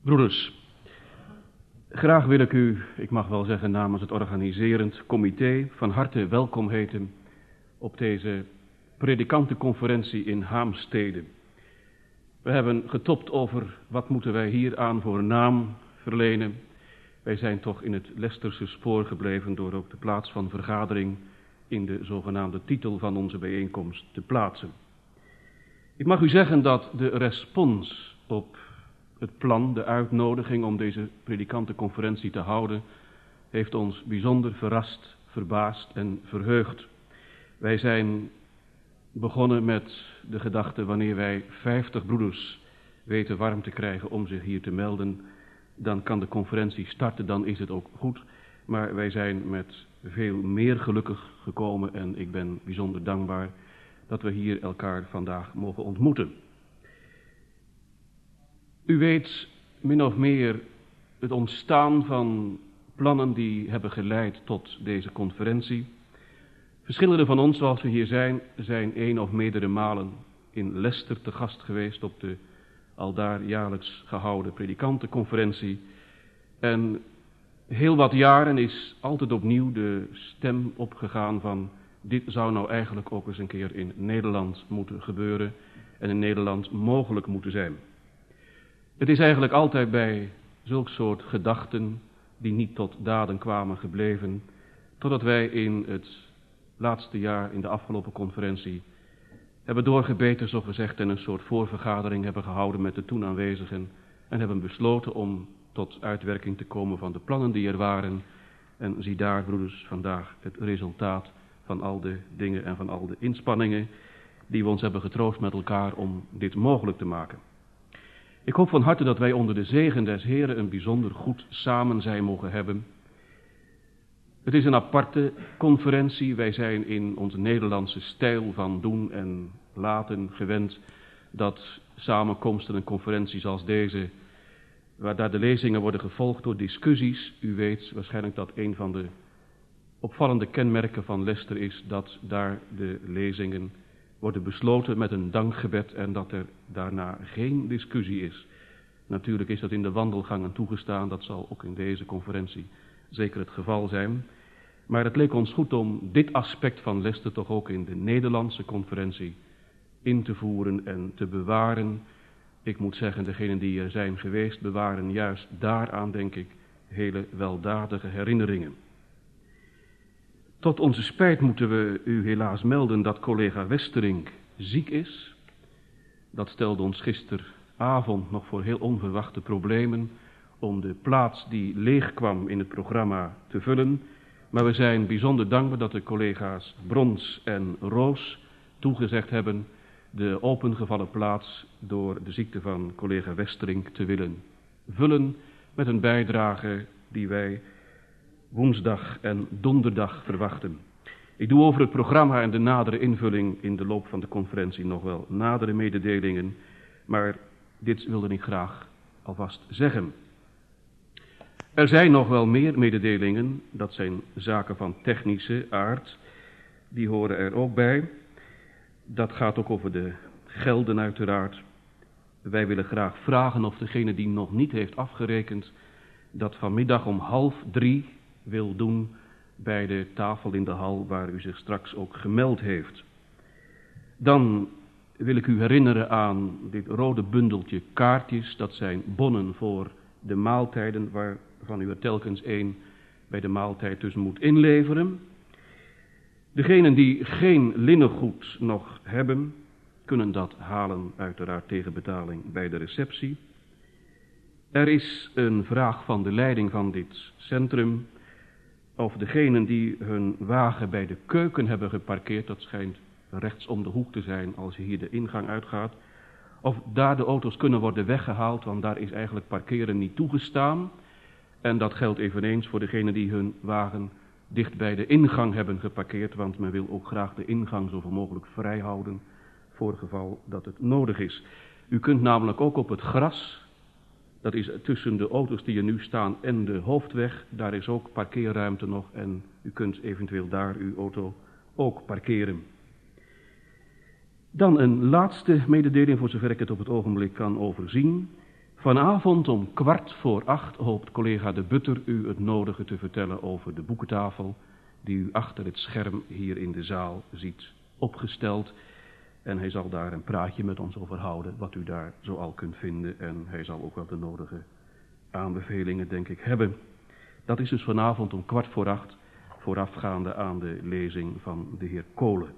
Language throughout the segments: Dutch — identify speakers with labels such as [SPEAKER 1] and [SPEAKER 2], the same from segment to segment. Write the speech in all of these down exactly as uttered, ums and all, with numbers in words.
[SPEAKER 1] Broeders, graag wil ik u, ik mag wel zeggen namens het organiserend comité, van harte welkom heten op deze predikantenconferentie in Haamstede. We hebben getopt over wat moeten wij hier aan voor naam verlenen. Wij zijn toch in het Lesterse spoor gebleven door ook de plaats van vergadering in de zogenaamde titel van onze bijeenkomst te plaatsen. Ik mag u zeggen dat de respons op het plan, de uitnodiging om deze predikantenconferentie te houden, heeft ons bijzonder verrast, verbaasd en verheugd. Wij zijn begonnen met de gedachte, wanneer wij vijftig broeders weten warm te krijgen om zich hier te melden, dan kan de conferentie starten, dan is het ook goed. Maar wij zijn met veel meer gelukkig gekomen en ik ben bijzonder dankbaar dat we hier elkaar vandaag mogen ontmoeten. U weet min of meer het ontstaan van plannen die hebben geleid tot deze conferentie. Verschillende van ons, zoals we hier zijn, zijn één of meerdere malen in Leicester te gast geweest op de aldaar jaarlijks gehouden predikantenconferentie. En heel wat jaren is altijd opnieuw de stem opgegaan van dit zou nou eigenlijk ook eens een keer in Nederland moeten gebeuren en in Nederland mogelijk moeten zijn. Het is eigenlijk altijd bij zulk soort gedachten die niet tot daden kwamen gebleven, totdat wij in het laatste jaar in de afgelopen conferentie hebben doorgebeten, zo gezegd, en een soort voorvergadering hebben gehouden met de toen aanwezigen en hebben besloten om tot uitwerking te komen van de plannen die er waren. En zie daar, broeders, vandaag het resultaat van al de dingen en van al de inspanningen die we ons hebben getroost met elkaar om dit mogelijk te maken. Ik hoop van harte dat wij onder de zegen des Heren een bijzonder goed samenzijn mogen hebben. Het is een aparte conferentie. Wij zijn in onze Nederlandse stijl van doen en laten gewend dat samenkomsten en conferenties als deze, waar daar de lezingen worden gevolgd door discussies. U weet waarschijnlijk dat een van de opvallende kenmerken van Leicester is dat daar de lezingen worden besloten met een dankgebed en dat er daarna geen discussie is. Natuurlijk is dat in de wandelgangen toegestaan, dat zal ook in deze conferentie zeker het geval zijn. Maar het leek ons goed om dit aspect van Leicester toch ook in de Nederlandse conferentie in te voeren en te bewaren. Ik moet zeggen, degenen die er zijn geweest bewaren juist daaraan, denk ik, hele weldadige herinneringen. Tot onze spijt moeten we u helaas melden dat collega Westerink ziek is. Dat stelde ons gisteravond nog voor heel onverwachte problemen om de plaats die leeg kwam in het programma te vullen. Maar we zijn bijzonder dankbaar dat de collega's Brons en Roos toegezegd hebben de opengevallen plaats door de ziekte van collega Westerink te willen vullen met een bijdrage die wij woensdag en donderdag verwachten. Ik doe over het programma en de nadere invulling in de loop van de conferentie nog wel nadere mededelingen, maar dit wilde ik graag alvast zeggen. Er zijn nog wel meer mededelingen, dat zijn zaken van technische aard, die horen er ook bij. Dat gaat ook over de gelden uiteraard. Wij willen graag vragen of degene die nog niet heeft afgerekend, dat vanmiddag om half drie wil doen bij de tafel in de hal waar u zich straks ook gemeld heeft. Dan wil ik u herinneren aan dit rode bundeltje kaartjes. Dat zijn bonnen voor de maaltijden waarvan u er telkens één bij de maaltijd dus moet inleveren. Degenen die geen linnengoed nog hebben, kunnen dat halen uiteraard tegen betaling bij de receptie. Er is een vraag van de leiding van dit centrum of degenen die hun wagen bij de keuken hebben geparkeerd, dat schijnt rechts om de hoek te zijn als je hier de ingang uitgaat, of daar de auto's kunnen worden weggehaald, want daar is eigenlijk parkeren niet toegestaan. En dat geldt eveneens voor degenen die hun wagen dicht bij de ingang hebben geparkeerd, want men wil ook graag de ingang zoveel mogelijk vrij houden voor het geval dat het nodig is. U kunt namelijk ook op het gras, dat is tussen de auto's die er nu staan en de hoofdweg, daar is ook parkeerruimte nog en u kunt eventueel daar uw auto ook parkeren. Dan een laatste mededeling, voor zover ik het op het ogenblik kan overzien. Vanavond om kwart voor acht hoopt collega De Butter u het nodige te vertellen over de boekentafel die u achter het scherm hier in de zaal ziet opgesteld. En hij zal daar een praatje met ons over houden, wat u daar zoal kunt vinden. En hij zal ook wel de nodige aanbevelingen, denk ik, hebben. Dat is dus vanavond om kwart voor acht, voorafgaande aan de lezing van de heer Kolen.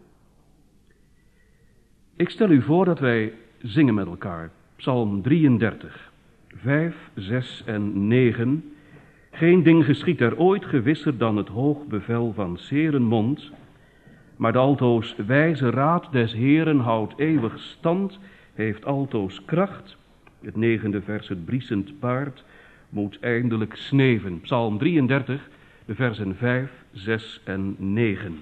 [SPEAKER 1] Ik stel u voor dat wij zingen met elkaar. Psalm drieëndertig, vijf, zes en negen. Geen ding geschiet er ooit gewisser dan het hoog bevel van 's Heeren mond, maar de altoos wijze raad des Heeren houdt eeuwig stand, heeft altoos kracht. Het negende vers, het briesend paard, moet eindelijk sneven. Psalm drieëndertig, de versen vijf, zes en negen.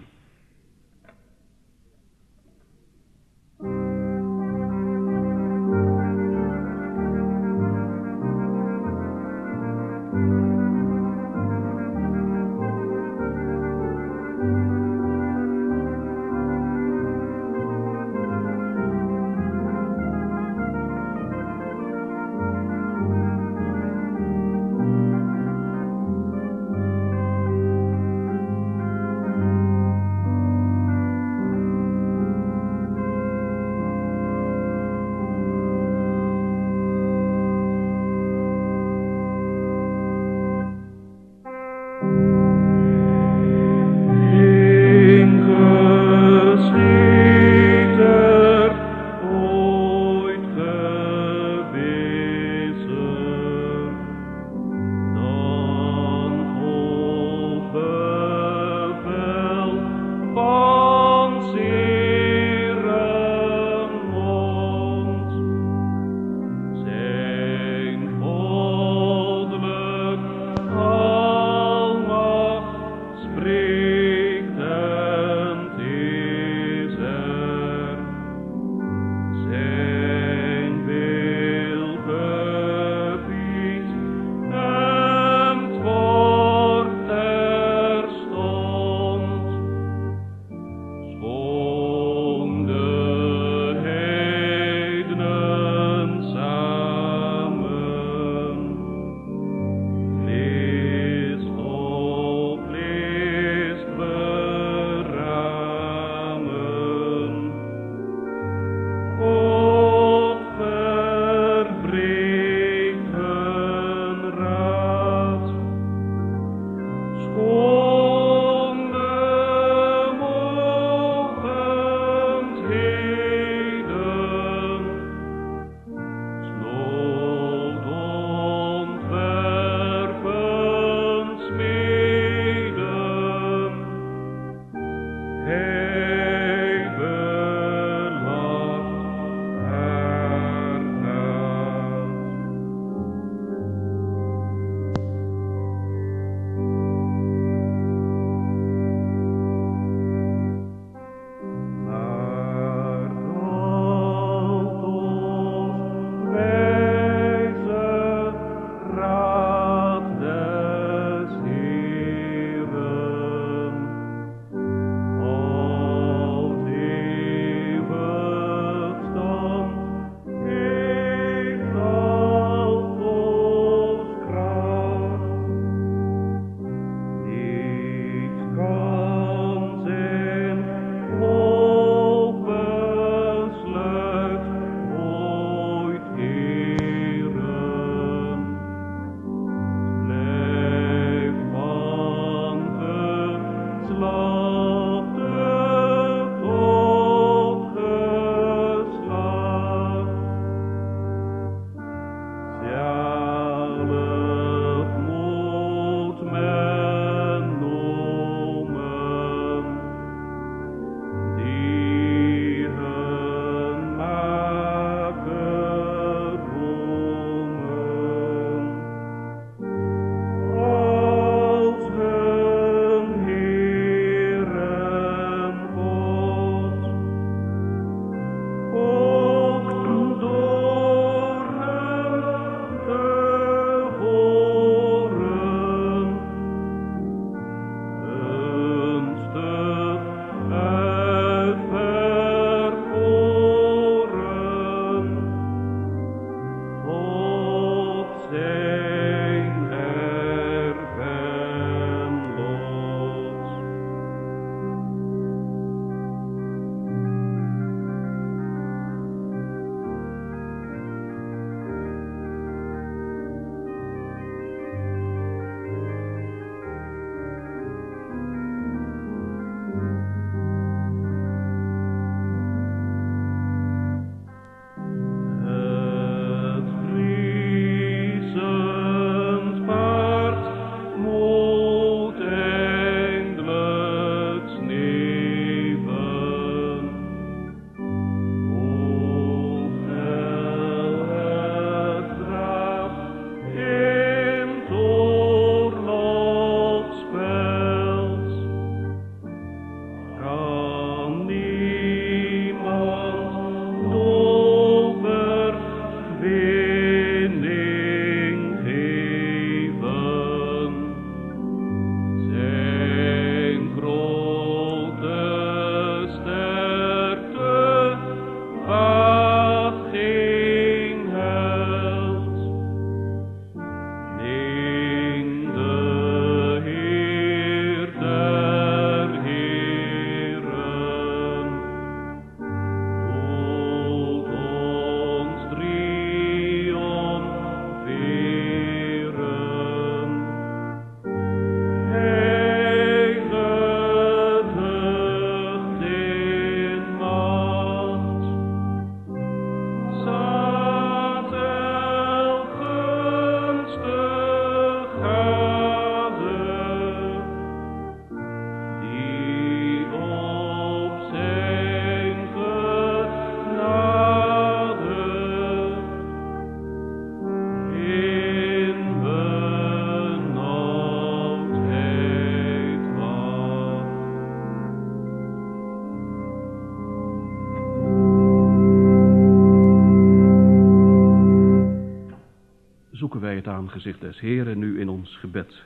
[SPEAKER 1] zoeken wij het aangezicht des Heeren nu in ons gebed.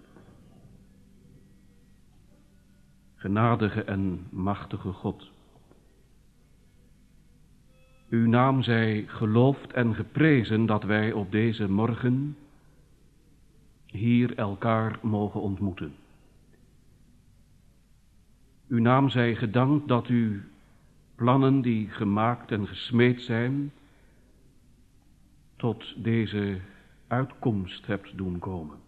[SPEAKER 1] Genadige en machtige God, uw naam zij geloofd en geprezen dat wij op deze morgen hier elkaar mogen ontmoeten. Uw naam zij gedankt dat u plannen die gemaakt en gesmeed zijn, tot deze uitkomst hebt doen komen.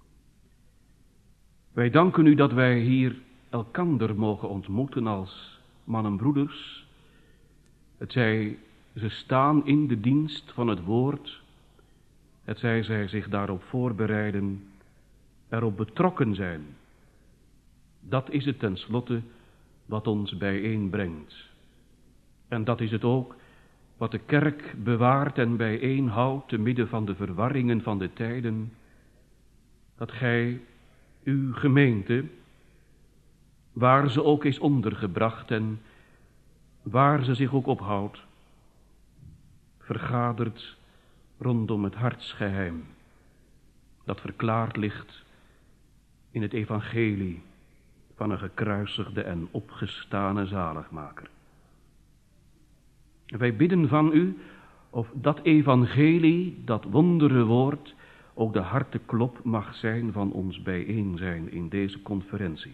[SPEAKER 1] Wij danken u dat wij hier elkander mogen ontmoeten als mannenbroeders. Het zij ze staan in de dienst van het woord, het zij zij zich daarop voorbereiden, erop betrokken zijn. Dat is het tenslotte wat ons bijeenbrengt. En dat is het ook wat de kerk bewaart en bijeenhoudt te midden van de verwarringen van de tijden, dat gij uw gemeente, waar ze ook is ondergebracht en waar ze zich ook ophoudt, vergadert rondom het hartsgeheim dat verklaard ligt in het evangelie van een gekruisigde en opgestane zaligmaker. Wij bidden van u of dat evangelie, dat wondere woord, ook de harteklop mag zijn van ons bijeen zijn in deze conferentie.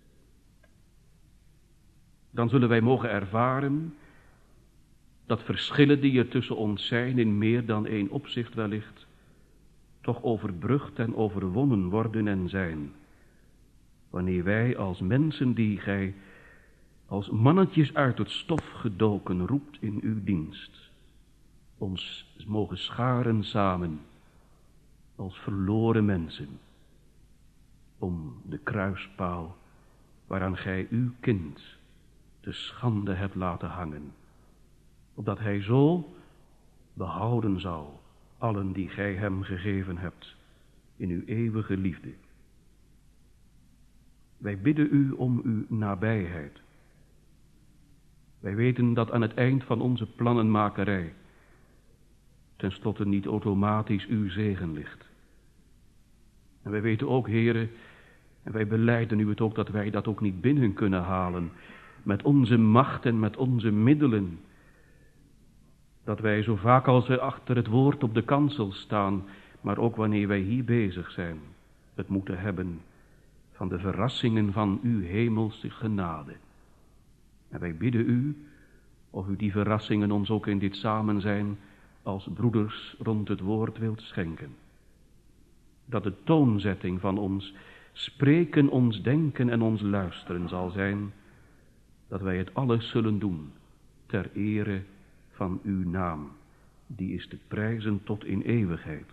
[SPEAKER 1] Dan zullen wij mogen ervaren dat verschillen die er tussen ons zijn in meer dan één opzicht wellicht, toch overbrugd en overwonnen worden en zijn, wanneer wij als mensen die gij als mannetjes uit het stof gedoken roept in uw dienst, ons mogen scharen samen als verloren mensen om de kruispaal waaraan gij uw kind de schande hebt laten hangen, opdat hij zo behouden zal allen die gij hem gegeven hebt in uw eeuwige liefde. Wij bidden u om uw nabijheid. Wij weten dat aan het eind van onze plannenmakerij tenslotte niet automatisch uw zegen ligt. En wij weten ook, Heere, en wij belijden u het ook, dat wij dat ook niet binnen kunnen halen met onze macht en met onze middelen. Dat wij zo vaak als we achter het woord op de kansel staan, maar ook wanneer wij hier bezig zijn, het moeten hebben van de verrassingen van uw hemelse genade. En wij bidden u, of u die verrassingen ons ook in dit samen zijn als broeders rond het woord wilt schenken. Dat de toonzetting van ons spreken, ons denken en ons luisteren zal zijn, dat wij het alles zullen doen ter ere van uw naam, die is te prijzen tot in eeuwigheid.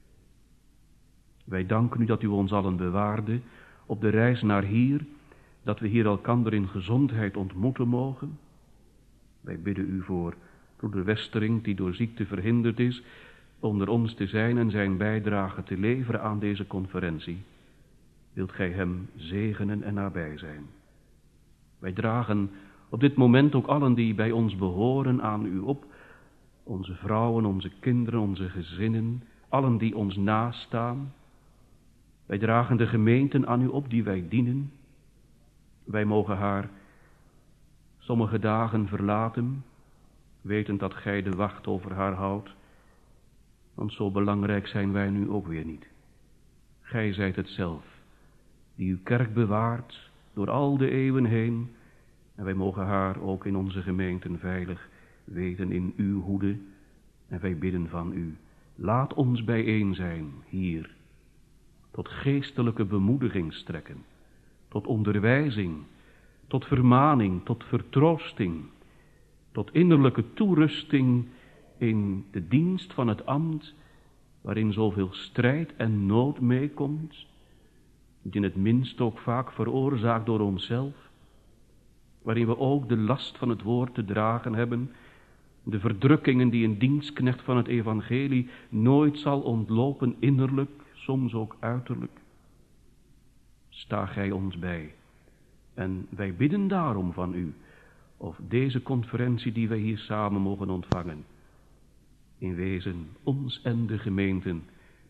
[SPEAKER 1] Wij danken u dat u ons allen bewaarde op de reis naar hier, dat we hier elkander in gezondheid ontmoeten mogen. Wij bidden u voor broeder Westering, die door ziekte verhinderd is, onder ons te zijn en zijn bijdrage te leveren aan deze conferentie. Wilt gij hem zegenen en nabij zijn. Wij dragen op dit moment ook allen die bij ons behoren aan u op, onze vrouwen, onze kinderen, onze gezinnen, allen die ons nastaan. Wij dragen de gemeenten aan u op die wij dienen. Wij mogen haar sommige dagen verlaten, wetend dat gij de wacht over haar houdt, want zo belangrijk zijn wij nu ook weer niet. Gij zijt het zelf, die uw kerk bewaart door al de eeuwen heen, en wij mogen haar ook in onze gemeenten veilig weten in uw hoede, en wij bidden van u, laat ons bijeen zijn hier, tot geestelijke bemoediging strekken, tot onderwijzing, tot vermaning, tot vertroosting, tot innerlijke toerusting in de dienst van het ambt, waarin zoveel strijd en nood meekomt, niet in het minst ook vaak veroorzaakt door onszelf, waarin we ook de last van het woord te dragen hebben, de verdrukkingen die een dienstknecht van het evangelie nooit zal ontlopen, innerlijk, soms ook uiterlijk. Sta gij ons bij. En wij bidden daarom van u, of deze conferentie die wij hier samen mogen ontvangen, in wezen ons en de gemeenten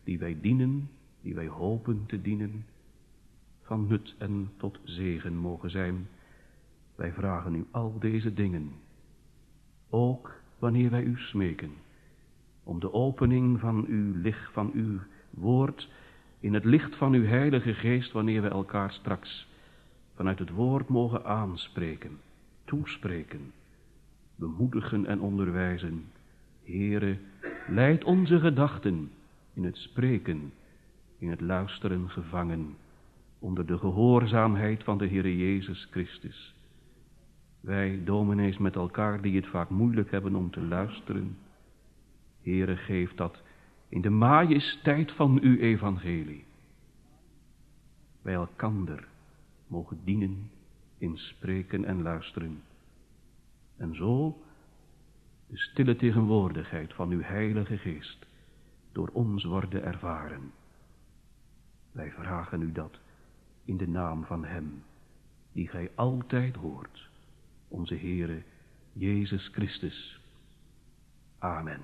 [SPEAKER 1] die wij dienen, die wij hopen te dienen, van nut en tot zegen mogen zijn. Wij vragen u al deze dingen, ook wanneer wij u smeken, om de opening van uw licht, van uw woord, in het licht van uw heilige geest, wanneer wij elkaar straks vanuit het woord mogen aanspreken, toespreken, bemoedigen en onderwijzen. Heere, leid onze gedachten in het spreken, in het luisteren gevangen, onder de gehoorzaamheid van de Heere Jezus Christus. Wij dominees met elkaar die het vaak moeilijk hebben om te luisteren, Heere, geef dat in de majesteit van uw evangelie wij elkander mogen dienen in spreken en luisteren. En zo de stille tegenwoordigheid van uw heilige geest door ons worden ervaren. Wij vragen u dat in de naam van hem die gij altijd hoort, onze Heere Jezus Christus. Amen.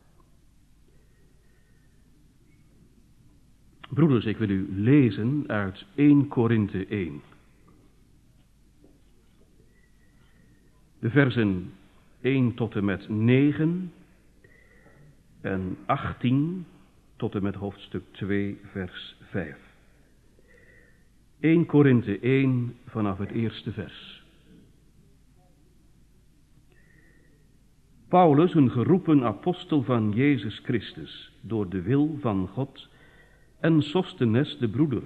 [SPEAKER 1] Broeders, ik wil u lezen uit eerste Korinthe één. De versen één tot en met negen en achttien tot en met hoofdstuk twee, vers vijf. eerste Korinthe één vanaf het eerste vers. Paulus, een geroepen apostel van Jezus Christus, door de wil van God, en Sostenes, de broeder,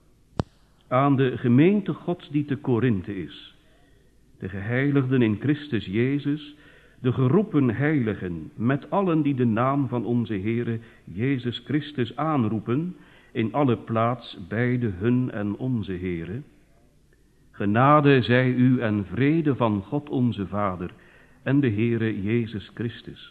[SPEAKER 1] aan de gemeente Gods die te Korinthe is, de geheiligden in Christus Jezus, de geroepen heiligen, met allen die de naam van onze Heere Jezus Christus aanroepen, in alle plaats beide hun en onze Heere. Genade zij u en vrede van God onze Vader en de Heere Jezus Christus.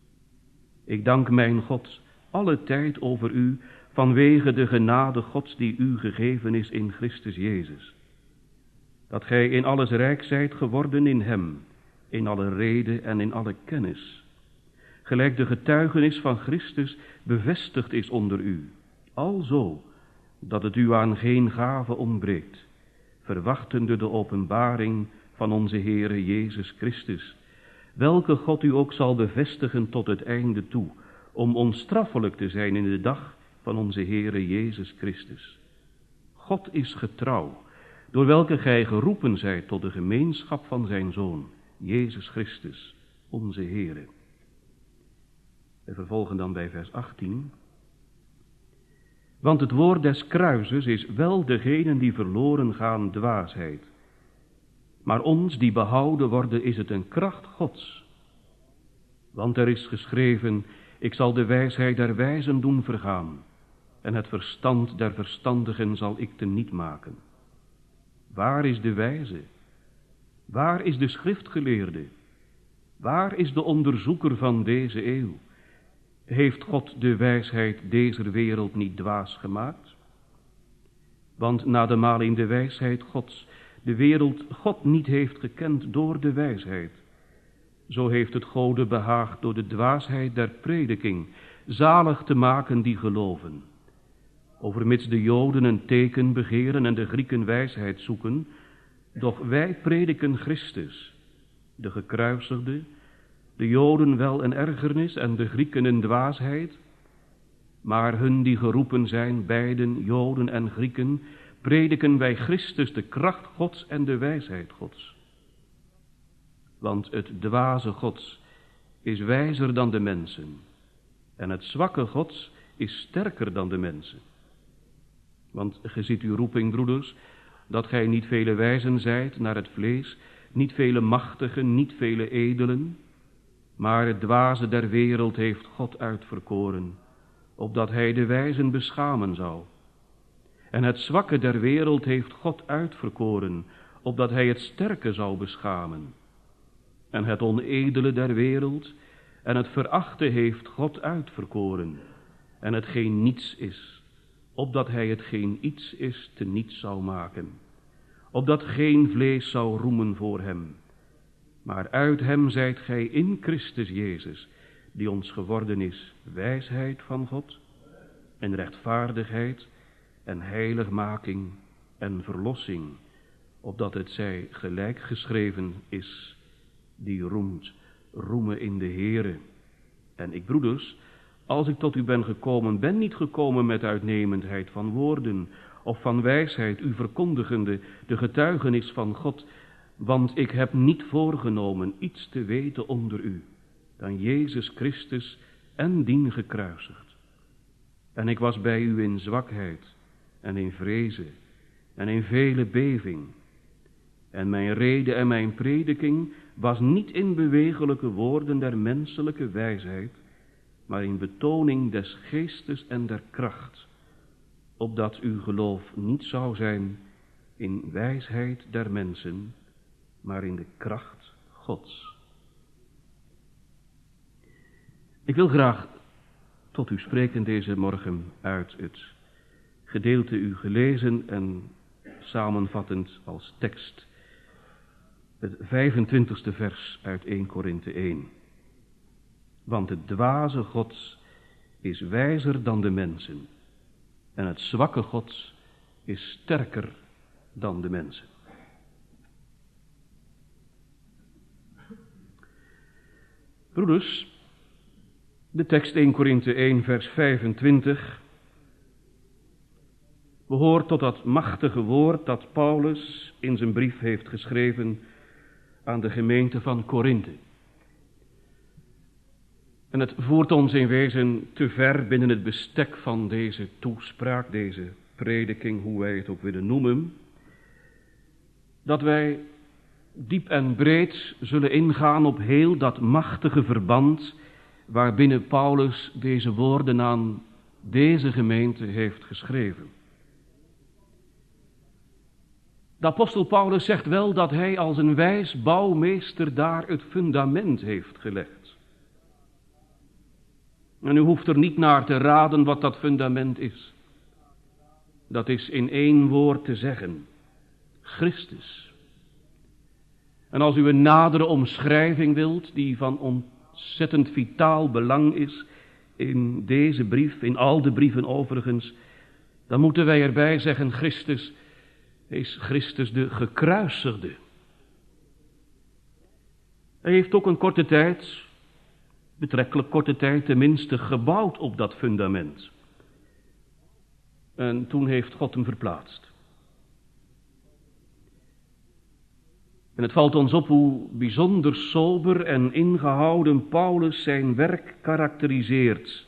[SPEAKER 1] Ik dank mijn God alle tijd over u, vanwege de genade Gods die u gegeven is in Christus Jezus. Dat gij in alles rijk zijt geworden in hem, in alle rede en in alle kennis. Gelijk de getuigenis van Christus bevestigd is onder u, alzo dat het u aan geen gave ontbreekt, verwachtende de openbaring van onze Heere Jezus Christus, welke God u ook zal bevestigen tot het einde toe, om onstraffelijk te zijn in de dag van onze Heere Jezus Christus. God is getrouw, door welke gij geroepen zijt tot de gemeenschap van zijn Zoon, Jezus Christus, onze Heere. We vervolgen dan bij vers achttien. Want het woord des kruises is wel degenen die verloren gaan dwaasheid, maar ons die behouden worden is het een kracht Gods. Want er is geschreven, ik zal de wijsheid der wijzen doen vergaan, en het verstand der verstandigen zal ik teniet maken. Waar is de wijze? Waar is de schriftgeleerde? Waar is de onderzoeker van deze eeuw? Heeft God de wijsheid deze wereld niet dwaas gemaakt? Want nademaal in de wijsheid Gods de wereld God niet heeft gekend door de wijsheid, zo heeft het Gode behaagd door de dwaasheid der prediking zalig te maken die geloven. Overmits de Joden een teken begeren en de Grieken wijsheid zoeken, doch wij prediken Christus, de gekruisigde, de Joden wel een ergernis en de Grieken een dwaasheid, maar hun die geroepen zijn, beiden Joden en Grieken, prediken wij Christus de kracht Gods en de wijsheid Gods. Want het dwaze Gods is wijzer dan de mensen, en het zwakke Gods is sterker dan de mensen. Want ge ziet uw roeping, broeders, dat gij niet vele wijzen zijt naar het vlees, niet vele machtigen, niet vele edelen, maar het dwaze der wereld heeft God uitverkoren, opdat hij de wijzen beschamen zou. En het zwakke der wereld heeft God uitverkoren, opdat hij het sterke zou beschamen. En het onedele der wereld en het verachte heeft God uitverkoren, en het geen niets is, opdat hij het geen iets is te niets zou maken, opdat geen vlees zou roemen voor hem. Maar uit hem zijt gij in Christus Jezus, die ons geworden is wijsheid van God en rechtvaardigheid en heiligmaking en verlossing, opdat het zij gelijk geschreven is, die roemt, roemen in de Heere. En ik, broeders, als ik tot u ben gekomen, ben niet gekomen met uitnemendheid van woorden of van wijsheid, u verkondigende de getuigenis van God, want ik heb niet voorgenomen iets te weten onder u dan Jezus Christus en dien gekruisigd. En ik was bij u in zwakheid en in vrezen en in vele beving. En mijn rede en mijn prediking was niet in bewegelijke woorden der menselijke wijsheid, maar in betoning des geestes en der kracht, opdat uw geloof niet zou zijn in wijsheid der mensen, maar in de kracht Gods. Ik wil graag tot u spreken deze morgen uit het gedeelte u gelezen en samenvattend als tekst, het vijfentwintigste vers uit Eerste Korinthe één. Want het dwaze Gods is wijzer dan de mensen, en het zwakke Gods is sterker dan de mensen. Broeders, de tekst Eerste Korinthe één vers vijfentwintig behoort tot dat machtige woord dat Paulus in zijn brief heeft geschreven aan de gemeente van Korinthe. En het voert ons in wezen te ver binnen het bestek van deze toespraak, deze prediking, hoe wij het ook willen noemen, dat wij diep en breed zullen ingaan op heel dat machtige verband waarbinnen Paulus deze woorden aan deze gemeente heeft geschreven. De apostel Paulus zegt wel dat hij als een wijs bouwmeester daar het fundament heeft gelegd. En u hoeft er niet naar te raden wat dat fundament is. Dat is in één woord te zeggen: Christus. En als u een nadere omschrijving wilt, die van ontzettend vitaal belang is in deze brief, in al de brieven overigens, dan moeten wij erbij zeggen: Christus is Christus de gekruisigde. Hij heeft ook een korte tijd, betrekkelijk korte tijd tenminste, gebouwd op dat fundament. En toen heeft God hem verplaatst. En het valt ons op hoe bijzonder sober en ingehouden Paulus zijn werk karakteriseert.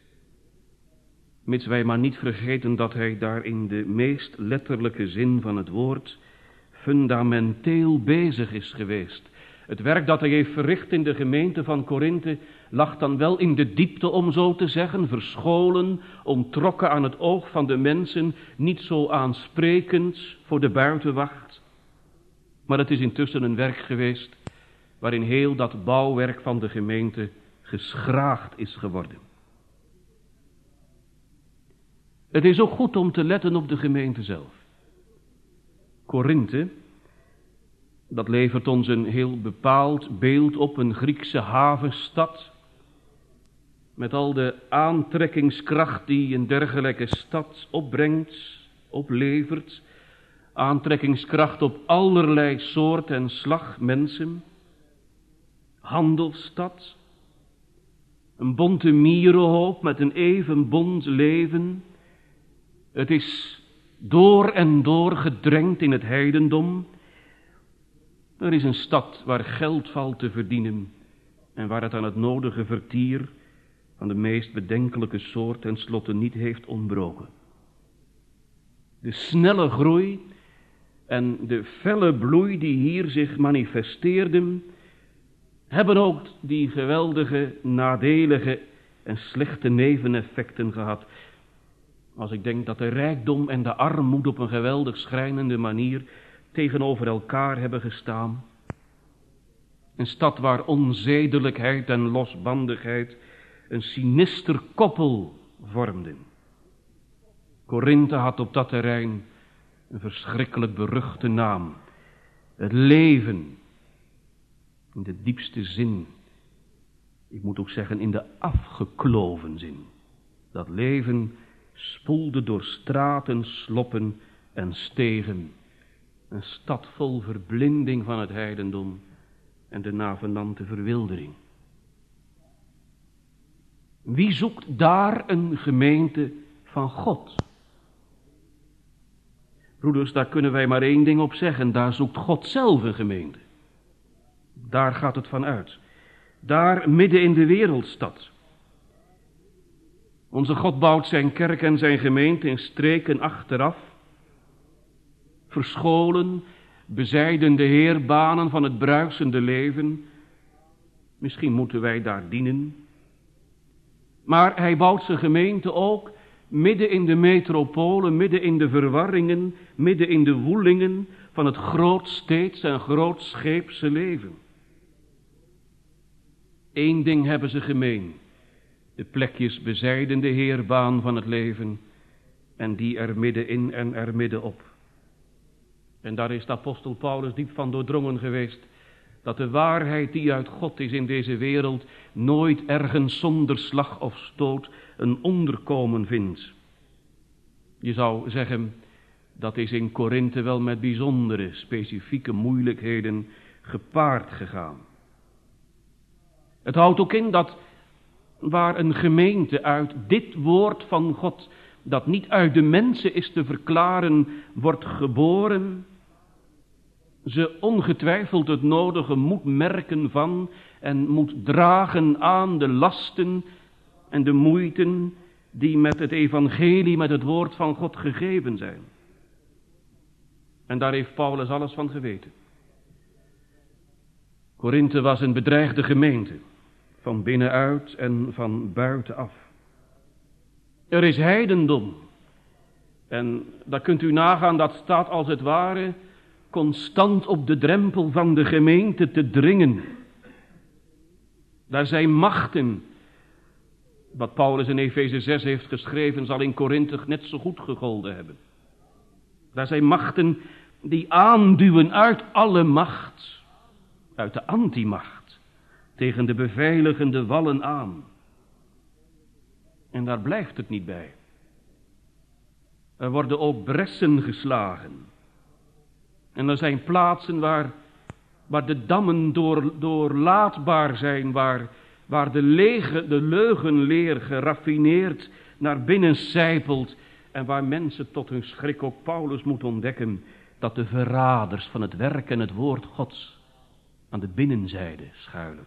[SPEAKER 1] Mits wij maar niet vergeten dat hij daar in de meest letterlijke zin van het woord fundamenteel bezig is geweest. Het werk dat hij heeft verricht in de gemeente van Korinthe lag dan wel in de diepte, om zo te zeggen, verscholen, onttrokken aan het oog van de mensen, niet zo aansprekend voor de buitenwacht. Maar het is intussen een werk geweest waarin heel dat bouwwerk van de gemeente geschraagd is geworden. Het is ook goed om te letten op de gemeente zelf. Korinthe, dat levert ons een heel bepaald beeld op, een Griekse havenstad, met al de aantrekkingskracht die een dergelijke stad opbrengt, oplevert, aantrekkingskracht op allerlei soort en slag mensen, handelsstad, een bonte mierenhoop met een even bont leven. Het is door en door gedrenkt in het heidendom. Er is een stad waar geld valt te verdienen en waar het aan het nodige vertier van de meest bedenkelijke soort tenslotte niet heeft ontbroken. De snelle groei en de felle bloei die hier zich manifesteerden, hebben ook die geweldige, nadelige en slechte neveneffecten gehad. Als ik denk dat de rijkdom en de armoede op een geweldig schrijnende manier tegenover elkaar hebben gestaan. Een stad waar onzedelijkheid en losbandigheid een sinister koppel vormden. Korinthe had op dat terrein een verschrikkelijk beruchte naam. Het leven, in de diepste zin, ik moet ook zeggen in de afgekloven zin. Dat leven spoelde door straten, sloppen en stegen. Een stad vol verblinding van het heidendom en de navenante verwildering. Wie zoekt daar een gemeente van God? Broeders, daar kunnen wij maar één ding op zeggen. Daar zoekt God zelf een gemeente. Daar gaat het van uit. Daar midden in de wereldstad. Onze God bouwt zijn kerk en zijn gemeente in streken achteraf. Verscholen, bezijden de heerbanen van het bruisende leven. Misschien moeten wij daar dienen. Maar hij bouwt zijn gemeente ook midden in de metropolen, midden in de verwarringen, midden in de woelingen van het grootsteeds en grootscheepse leven. Eén ding hebben ze gemeen. De plekjes bezijden de heerbaan van het leven en die er middenin en er middenop. En daar is de apostel Paulus diep van doordrongen geweest, dat de waarheid die uit God is in deze wereld nooit ergens zonder slag of stoot een onderkomen vindt. Je zou zeggen, dat is in Korinthe wel met bijzondere, specifieke moeilijkheden gepaard gegaan. Het houdt ook in dat waar een gemeente uit dit woord van God, dat niet uit de mensen is te verklaren, wordt geboren, ze ongetwijfeld het nodige moet merken van en moet dragen aan de lasten en de moeiten die met het evangelie, met het woord van God gegeven zijn. En daar heeft Paulus alles van geweten. Korinthe was een bedreigde gemeente, van binnenuit en van buitenaf. Er is heidendom. En dat kunt u nagaan, dat staat als het ware constant op de drempel van de gemeente te dringen. Daar zijn machten. Wat Paulus in Efeze zes heeft geschreven, zal in Korinthe net zo goed gegolden hebben. Daar zijn machten die aanduwen uit alle macht, uit de antimacht, tegen de beveiligende wallen aan. En daar blijft het niet bij. Er worden ook bressen geslagen. En er zijn plaatsen waar, waar de dammen door, doorlaatbaar zijn, waar, waar de, lege, de leugenleer geraffineerd naar binnen sijpelt en waar mensen tot hun schrik ook Paulus moet ontdekken dat de verraders van het werk en het woord Gods aan de binnenzijde schuilen.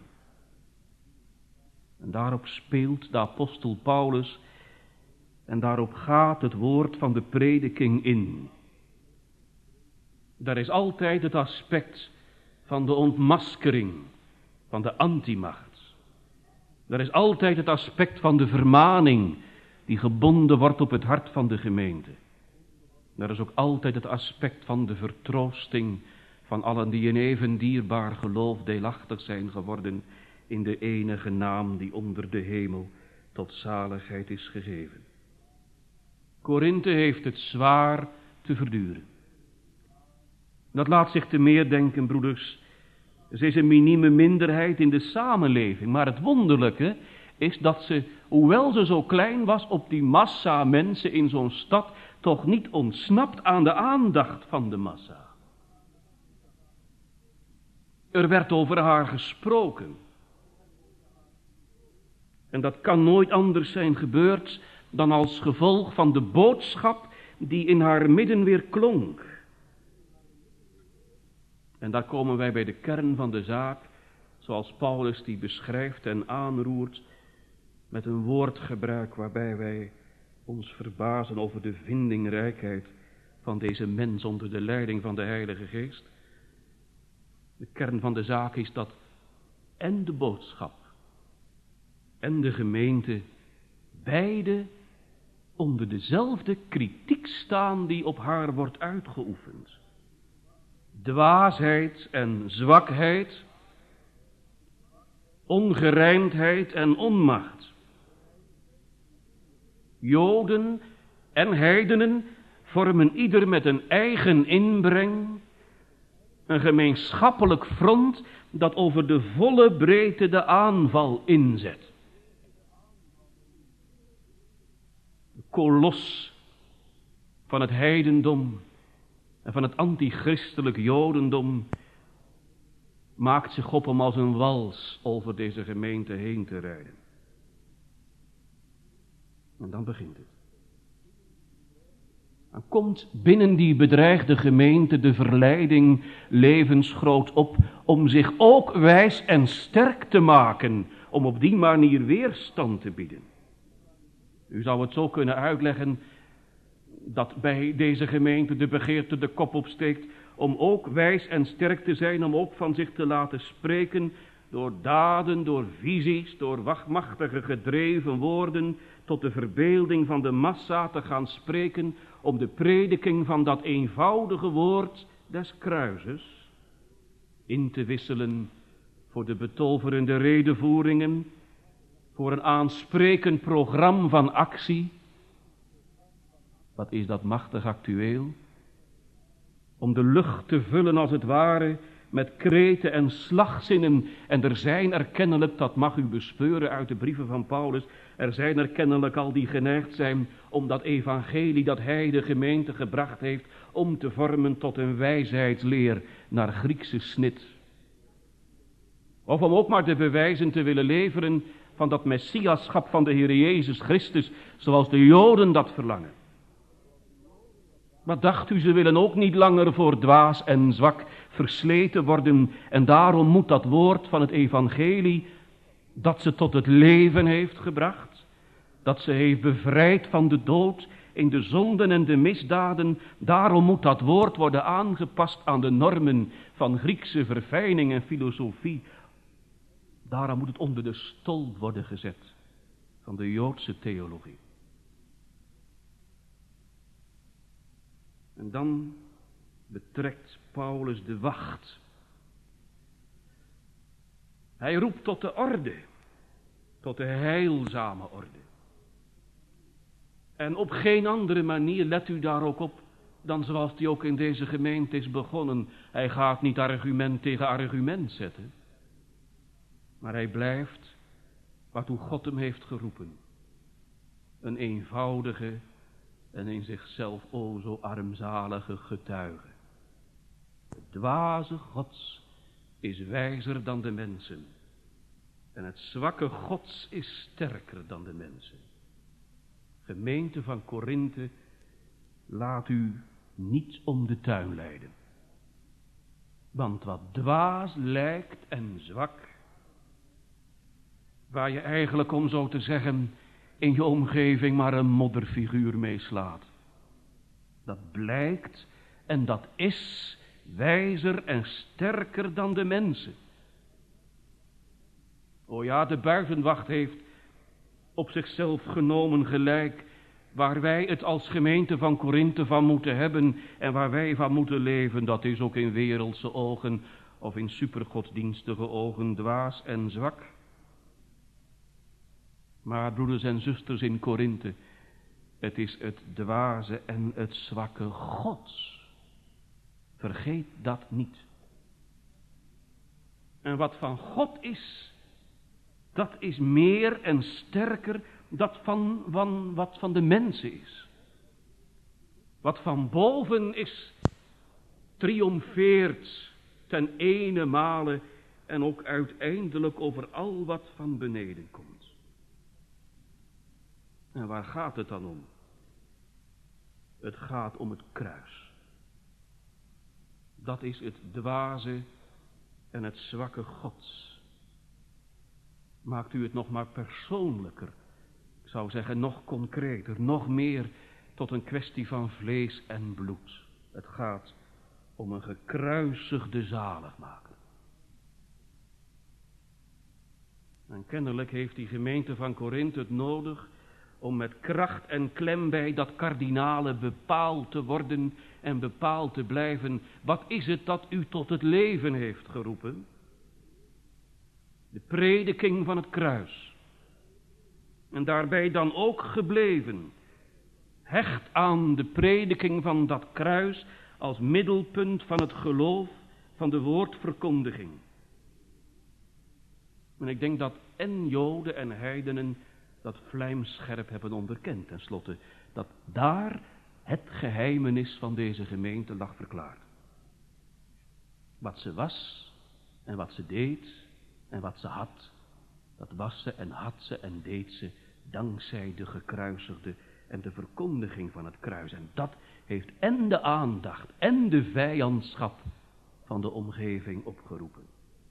[SPEAKER 1] En daarop speelt de apostel Paulus en daarop gaat het woord van de prediking in. Daar is altijd het aspect van de ontmaskering, van de antimacht. Daar is altijd het aspect van de vermaning die gebonden wordt op het hart van de gemeente. Daar is ook altijd het aspect van de vertroosting van allen die in even dierbaar geloof deelachtig zijn geworden in de enige naam die onder de hemel tot zaligheid is gegeven. Korinthe heeft het zwaar te verduren. Dat laat zich te meer denken, broeders. Ze is een minieme minderheid in de samenleving, maar het wonderlijke is dat ze, hoewel ze zo klein was op die massa mensen in zo'n stad, toch niet ontsnapt aan de aandacht van de massa. Er werd over haar gesproken. En dat kan nooit anders zijn gebeurd dan als gevolg van de boodschap die in haar midden weer klonk. En daar komen wij bij de kern van de zaak, zoals Paulus die beschrijft en aanroert met een woordgebruik waarbij wij ons verbazen over de vindingrijkheid van deze mens onder de leiding van de Heilige Geest. De kern van de zaak is dat en de boodschap en de gemeente beide onder dezelfde kritiek staan die op haar wordt uitgeoefend. Dwaasheid en zwakheid, ongerijmdheid en onmacht. Joden en heidenen vormen ieder met een eigen inbreng een gemeenschappelijk front dat over de volle breedte de aanval inzet. De kolos van het heidendom en van het antichristelijk jodendom maakt zich op om als een wals over deze gemeente heen te rijden. En dan begint het. Dan komt binnen die bedreigde gemeente de verleiding levensgroot op om zich ook wijs en sterk te maken, om op die manier weerstand te bieden. U zou het zo kunnen uitleggen dat bij deze gemeente de begeerte de kop opsteekt om ook wijs en sterk te zijn, om ook van zich te laten spreken door daden, door visies, door wachtmachtige gedreven woorden, tot de verbeelding van de massa te gaan spreken, om de prediking van dat eenvoudige woord des kruises in te wisselen voor de betoverende redevoeringen, voor een aansprekend programma van actie. Wat is dat machtig actueel? Om de lucht te vullen als het ware met kreten en slagzinnen. En er zijn er kennelijk, dat mag u bespeuren uit de brieven van Paulus, er zijn er kennelijk al die geneigd zijn om dat evangelie dat hij de gemeente gebracht heeft, om te vormen tot een wijsheidsleer naar Griekse snit. Of om ook maar de bewijzen te willen leveren van dat messiaschap van de Heer Jezus Christus, zoals de Joden dat verlangen. Maar dacht u, ze willen ook niet langer voor dwaas en zwak versleten worden, en daarom moet dat woord van het evangelie, dat ze tot het leven heeft gebracht, dat ze heeft bevrijd van de dood in de zonden en de misdaden, daarom moet dat woord worden aangepast aan de normen van Griekse verfijning en filosofie. Daarom moet het onder de stol worden gezet van de Joodse theologie. En dan betrekt Paulus de wacht. Hij roept tot de orde, tot de heilzame orde. En op geen andere manier, let u daar ook op, dan zoals die ook in deze gemeente is begonnen. Hij gaat niet argument tegen argument zetten, maar hij blijft waartoe God hem heeft geroepen. Een eenvoudige en in zichzelf o zo armzalige getuige. De dwaze Gods is wijzer dan de mensen. En het zwakke Gods is sterker dan de mensen. Gemeente van Korinthe, laat u niet om de tuin leiden. Want wat dwaas lijkt en zwak, waar je eigenlijk, om zo te zeggen, in je omgeving maar een modderfiguur meeslaat. Dat blijkt en dat is wijzer en sterker dan de mensen. O ja, de buitenwacht heeft op zichzelf genomen gelijk, waar wij het als gemeente van Korinthe van moeten hebben en waar wij van moeten leven, dat is ook in wereldse ogen of in supergodsdienstige ogen dwaas en zwak. Maar broeders en zusters in Korinthe, het is het dwaze en het zwakke Gods. Vergeet dat niet. En wat van God is, dat is meer en sterker dat van, van wat van de mensen is. Wat van boven is, triomfeert ten ene male en ook uiteindelijk over al wat van beneden komt. En waar gaat het dan om? Het gaat om het kruis. Dat is het dwaze en het zwakke Gods. Maakt u het nog maar persoonlijker. Ik zou zeggen nog concreter, nog meer tot een kwestie van vlees en bloed. Het gaat om een gekruisigde zaligmaker. En kennelijk heeft die gemeente van Korinthe het nodig om met kracht en klem bij dat kardinale bepaald te worden en bepaald te blijven. Wat is het dat u tot het leven heeft geroepen? De prediking van het kruis. En daarbij dan ook gebleven. Hecht aan de prediking van dat kruis als middelpunt van het geloof van de woordverkondiging. En ik denk dat en Joden en heidenen dat vlijmscherp hebben onderkend. Ten slotte, dat daar het geheimenis van deze gemeente lag verklaard. Wat ze was en wat ze deed en wat ze had, dat was ze en had ze en deed ze dankzij de gekruisigde en de verkondiging van het kruis. En dat heeft en de aandacht en de vijandschap van de omgeving opgeroepen.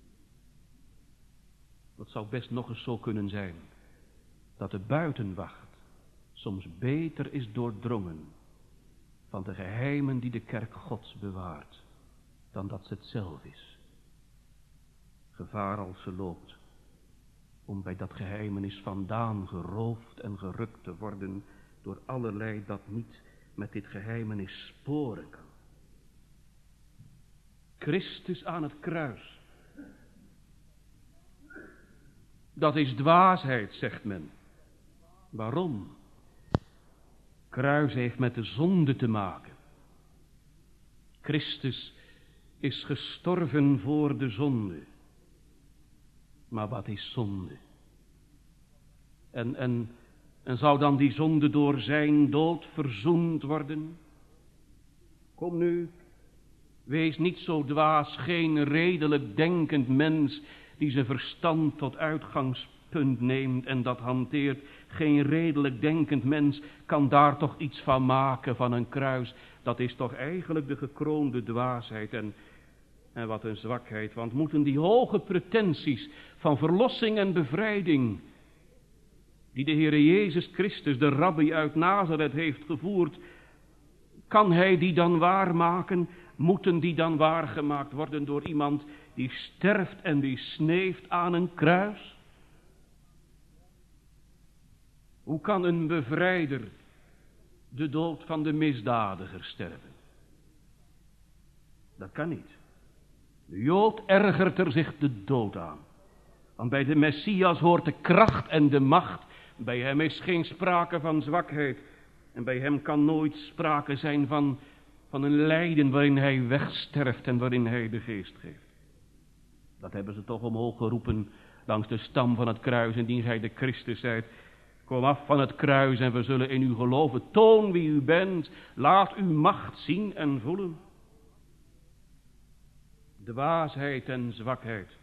[SPEAKER 1] Het zou best nog eens zo kunnen zijn dat de buitenwacht soms beter is doordrongen van de geheimen die de kerk Gods bewaart, dan dat ze het zelf is. Gevaar als ze loopt om bij dat geheimenis vandaan geroofd en gerukt te worden door allerlei dat niet met dit geheimenis sporen kan. Christus aan het kruis. Dat is dwaasheid, zegt men. Waarom? Kruis heeft met de zonde te maken. Christus is gestorven voor de zonde. Maar wat is zonde? En, en, en zou dan die zonde door zijn dood verzoend worden? Kom nu, wees niet zo dwaas, geen redelijk denkend mens die zijn verstand tot uitgangspunt neemt en dat hanteert. Geen redelijk denkend mens kan daar toch iets van maken van een kruis. Dat is toch eigenlijk de gekroonde dwaasheid en, en wat een zwakheid. Want moeten die hoge pretenties van verlossing en bevrijding, die de Heere Jezus Christus, de rabbi uit Nazareth, heeft gevoerd, kan hij die dan waarmaken? Moeten die dan waargemaakt worden door iemand die sterft en die sneeft aan een kruis? Hoe kan een bevrijder de dood van de misdadiger sterven? Dat kan niet. De Jood ergert er zich de dood aan. Want bij de Messias hoort de kracht en de macht. Bij hem is geen sprake van zwakheid. En bij hem kan nooit sprake zijn van, van een lijden waarin hij wegsterft en waarin hij de geest geeft. Dat hebben ze toch omhoog geroepen langs de stam van het kruis, indien gij de Christus zijt. Kom af van het kruis en we zullen in u geloven. Toon wie u bent. Laat uw macht zien en voelen. Dwaasheid en zwakheid.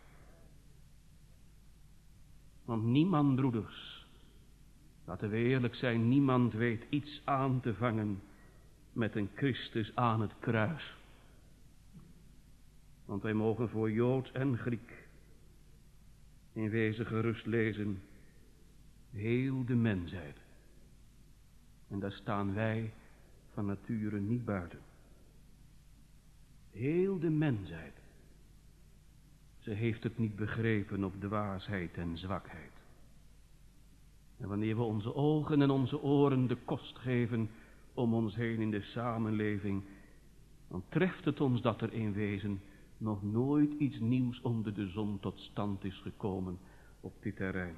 [SPEAKER 1] Want niemand, broeders, laten we eerlijk zijn, niemand weet iets aan te vangen met een Christus aan het kruis. Want wij mogen voor Jood en Griek in wezen gerust lezen, heel de mensheid. En daar staan wij van nature niet buiten. Heel de mensheid. Ze heeft het niet begrepen op dwaasheid en zwakheid. En wanneer we onze ogen en onze oren de kost geven om ons heen in de samenleving, dan treft het ons dat er in wezen nog nooit iets nieuws onder de zon tot stand is gekomen op dit terrein.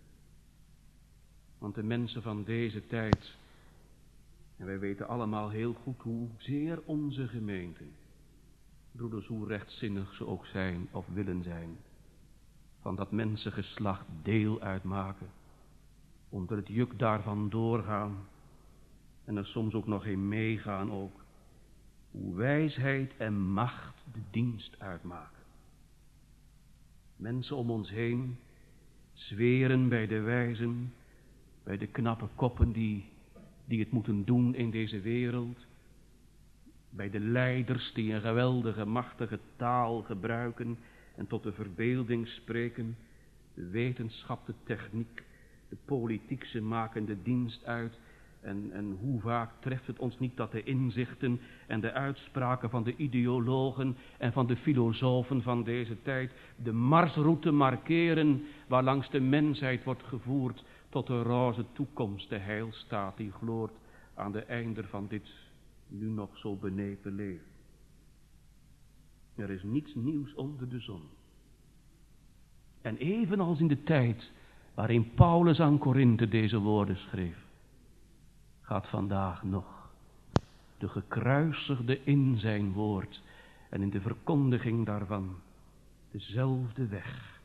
[SPEAKER 1] Want de mensen van deze tijd, en wij weten allemaal heel goed hoezeer onze gemeente, broeders, hoe rechtzinnig ze ook zijn of willen zijn, van dat mensengeslacht deel uitmaken, onder het juk daarvan doorgaan en er soms ook nog in meegaan ook, hoe wijsheid en macht de dienst uitmaken. Mensen om ons heen zweren bij de wijzen, bij de knappe koppen die, die het moeten doen in deze wereld, bij de leiders die een geweldige, machtige taal gebruiken en tot de verbeelding spreken, de wetenschap, de techniek, de politiek, ze maken de dienst uit. En, en hoe vaak treft het ons niet dat de inzichten en de uitspraken van de ideologen en van de filosofen van deze tijd de marsroute markeren waarlangs de mensheid wordt gevoerd tot de roze toekomst, de heilstaat die gloort aan de einder van dit nu nog zo benepen leven. Er is niets nieuws onder de zon. En evenals in de tijd waarin Paulus aan Korinthe deze woorden schreef, gaat vandaag nog de gekruisigde in zijn woord en in de verkondiging daarvan dezelfde weg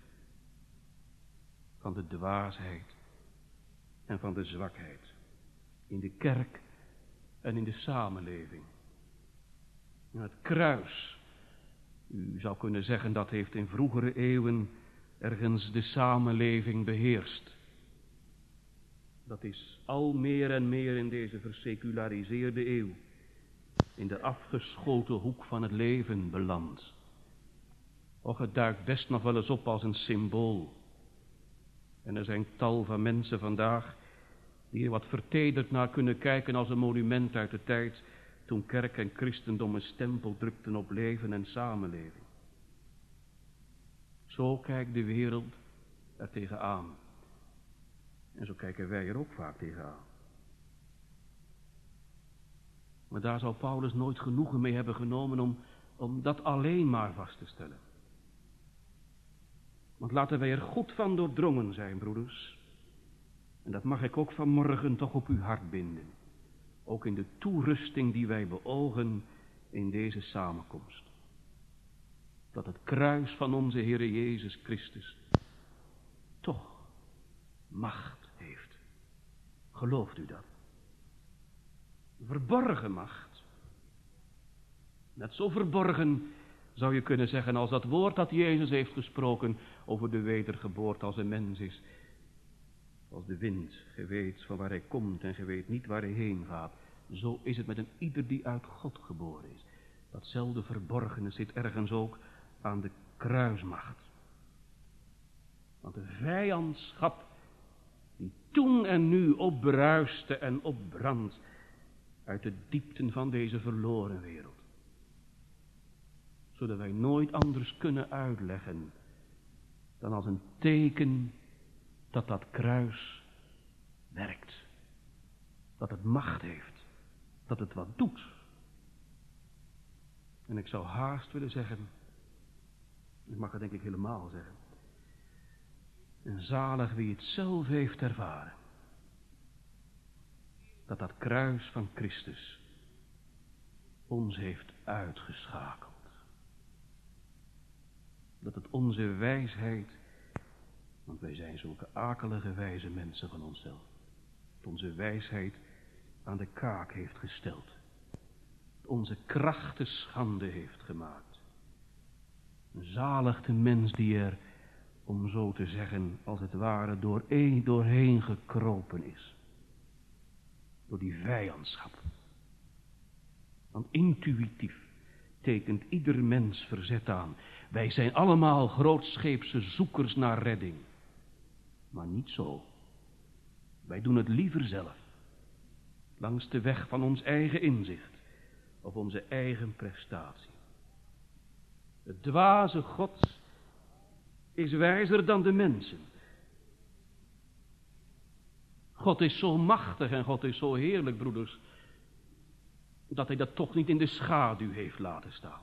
[SPEAKER 1] van de dwaasheid en van de zwakheid in de kerk en in de samenleving. Het kruis, u zou kunnen zeggen, dat heeft in vroegere eeuwen ergens de samenleving beheerst. Dat is al meer en meer in deze verseculariseerde eeuw in de afgeschoten hoek van het leven beland. Och, het duikt best nog wel eens op als een symbool. En er zijn tal van mensen vandaag die er wat vertederd naar kunnen kijken als een monument uit de tijd toen kerk en christendom een stempel drukten op leven en samenleving. Zo kijkt de wereld er tegenaan. En zo kijken wij er ook vaak tegenaan. Maar daar zal Paulus nooit genoegen mee hebben genomen om, om dat alleen maar vast te stellen. Want laten wij er goed van doordrongen zijn, broeders. En dat mag ik ook vanmorgen toch op uw hart binden. Ook in de toerusting die wij beogen in deze samenkomst. Dat het kruis van onze Heere Jezus Christus toch macht heeft. Gelooft u dat? Verborgen macht. Net zo verborgen zou je kunnen zeggen als dat woord dat Jezus heeft gesproken over de wedergeboorte als een mens is. Als de wind, ge weet van waar hij komt en ge weet niet waar hij heen gaat. Zo is het met een ieder die uit God geboren is. Datzelfde verborgene zit ergens ook aan de kruismacht. Want de vijandschap die toen en nu opbruiste en opbrandt uit de diepten van deze verloren wereld. Zodat wij nooit anders kunnen uitleggen dan als een teken dat dat kruis werkt. Dat het macht heeft. Dat het wat doet. En ik zou haast willen zeggen, ik mag het denk ik helemaal zeggen, en zalig wie het zelf heeft ervaren. Dat dat kruis van Christus ons heeft uitgeschakeld. Dat het onze wijsheid, want wij zijn zulke akelige wijze mensen van onszelf, dat onze wijsheid aan de kaak heeft gesteld. Dat onze kracht te schande heeft gemaakt. Een zalig de mens die er, om zo te zeggen, als het ware doorheen, doorheen gekropen is. Door die vijandschap. Want intuïtief tekent ieder mens verzet aan. Wij zijn allemaal grootscheepse zoekers naar redding. Maar niet zo. Wij doen het liever zelf. Langs de weg van ons eigen inzicht. Of onze eigen prestatie. Het dwaze God is wijzer dan de mensen. God is zo machtig en God is zo heerlijk, broeders, dat hij dat toch niet in de schaduw heeft laten staan.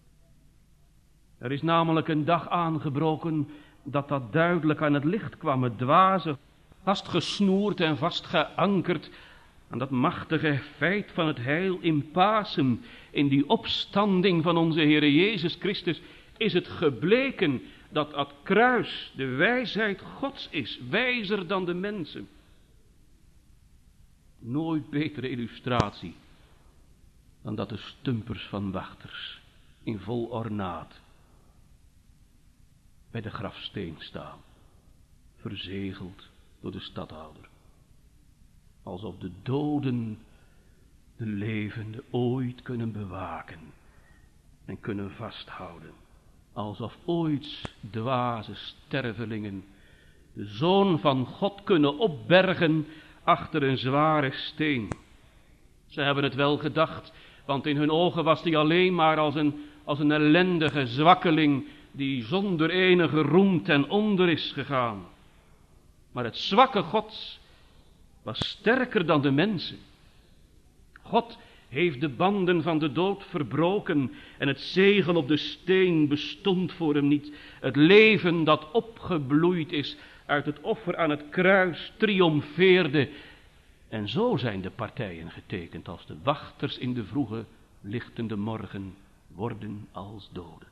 [SPEAKER 1] Er is namelijk een dag aangebroken dat dat duidelijk aan het licht kwam. Het dwaze, vastgesnoerd en vastgeankerd aan dat machtige feit van het heil in Pasen, in die opstanding van onze Heere Jezus Christus, is het gebleken dat dat kruis de wijsheid Gods is, wijzer dan de mensen. Nooit betere illustratie dan dat de stumpers van wachters in vol ornaat bij de grafsteen staan, verzegeld door de stadhouder. Alsof de doden de levenden ooit kunnen bewaken en kunnen vasthouden. Alsof ooit dwaze stervelingen de Zoon van God kunnen opbergen achter een zware steen. Ze hebben het wel gedacht, want in hun ogen was hij alleen maar als een, als een ellendige zwakkeling die zonder enige roem ten onder is gegaan. Maar het zwakke God was sterker dan de mensen. God heeft de banden van de dood verbroken en het zegel op de steen bestond voor hem niet. Het leven dat opgebloeid is uit het offer aan het kruis triomfeerde. En zo zijn de partijen getekend als de wachters in de vroege lichtende morgen worden als doden.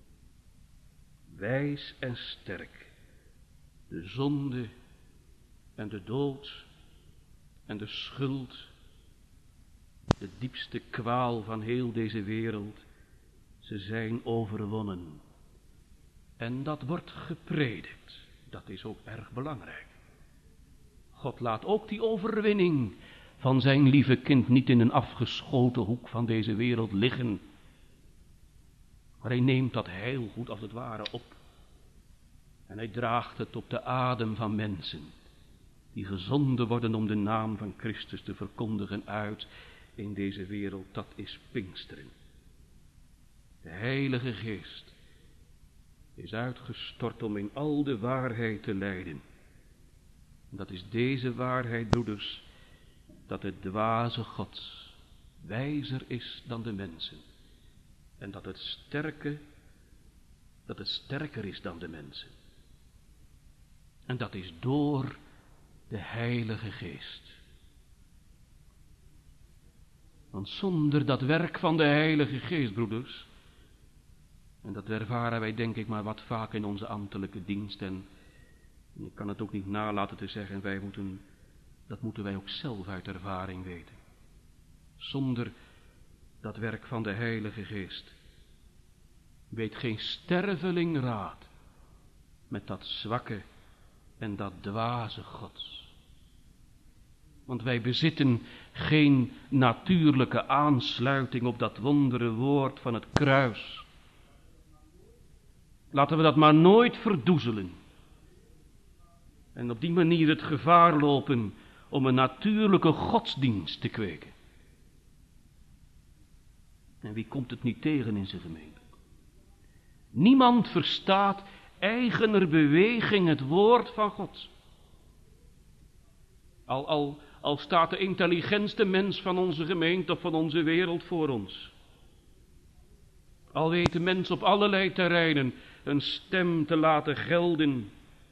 [SPEAKER 1] Wijs en sterk, de zonde en de dood en de schuld, de diepste kwaal van heel deze wereld. Ze zijn overwonnen. En dat wordt gepredikt. Dat is ook erg belangrijk. God laat ook die overwinning van zijn lieve kind niet in een afgeschoten hoek van deze wereld liggen. Maar hij neemt dat heel goed als het ware op. En hij draagt het op de adem van mensen die gezonden worden om de naam van Christus te verkondigen uit in deze wereld. Dat is Pinksteren. De Heilige Geest is uitgestort om in al de waarheid te leiden. En dat is deze waarheid, broeders, dat het dwaze Gods wijzer is dan de mensen. En dat het sterke, dat het sterker is dan de mensen. En dat is door de Heilige Geest. Want zonder dat werk van de Heilige Geest, broeders, en dat ervaren wij denk ik maar wat vaak in onze ambtelijke dienst, en ik kan het ook niet nalaten te zeggen, wij moeten, dat moeten wij ook zelf uit ervaring weten. Zonder dat werk van de Heilige Geest weet geen sterveling raad met dat zwakke en dat dwaze Gods. Want wij bezitten geen natuurlijke aansluiting op dat wondere woord van het kruis. Laten we dat maar nooit verdoezelen. En op die manier het gevaar lopen om een natuurlijke godsdienst te kweken. En wie komt het niet tegen in zijn gemeente? Niemand verstaat eigener beweging het woord van God. Al, al, al staat de intelligentste mens van onze gemeente of van onze wereld voor ons. Al weet de mens op allerlei terreinen een stem te laten gelden.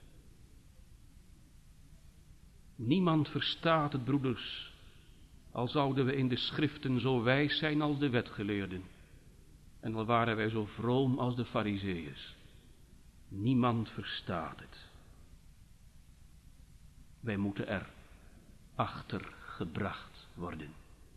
[SPEAKER 1] Niemand verstaat het, broeders, al zouden we in de schriften zo wijs zijn als de wetgeleerden. En al waren wij zo vroom als de Farizeeërs. Niemand verstaat het. Wij moeten er achter gebracht worden.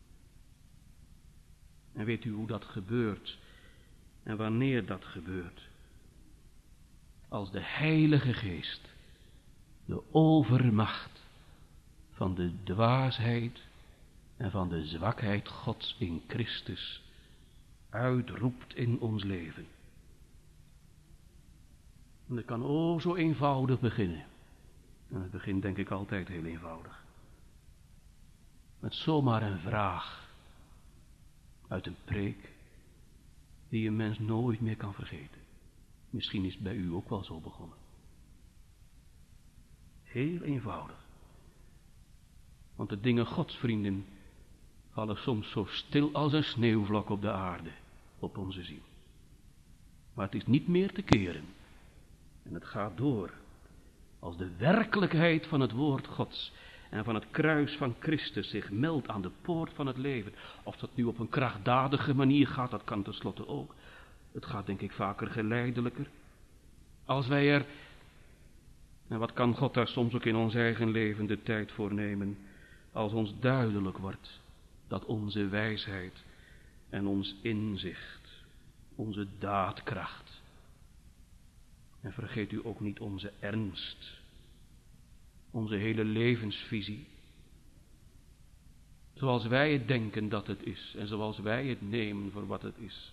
[SPEAKER 1] En weet u hoe dat gebeurt en wanneer dat gebeurt? Als de Heilige Geest de overmacht van de dwaasheid en van de zwakheid Gods in Christus uitroept in ons leven. En het kan o zo eenvoudig beginnen. En het begint denk ik altijd heel eenvoudig. Met zomaar een vraag uit een preek die een mens nooit meer kan vergeten. Misschien is het bij u ook wel zo begonnen. Heel eenvoudig. Want de dingen Gods, vrienden, vallen soms zo stil als een sneeuwvlok op de aarde, op onze ziel. Maar het is niet meer te keren. En het gaat door. Als de werkelijkheid van het woord Gods en van het kruis van Christus zich meldt aan de poort van het leven. Of dat nu op een krachtdadige manier gaat, dat kan tenslotte ook. Het gaat denk ik vaker geleidelijker. Als wij er, en wat kan God daar soms ook in ons eigen leven de tijd voor nemen, als ons duidelijk wordt dat onze wijsheid en ons inzicht, onze daadkracht, en vergeet u ook niet onze ernst, onze hele levensvisie, zoals wij het denken dat het is en zoals wij het nemen voor wat het is.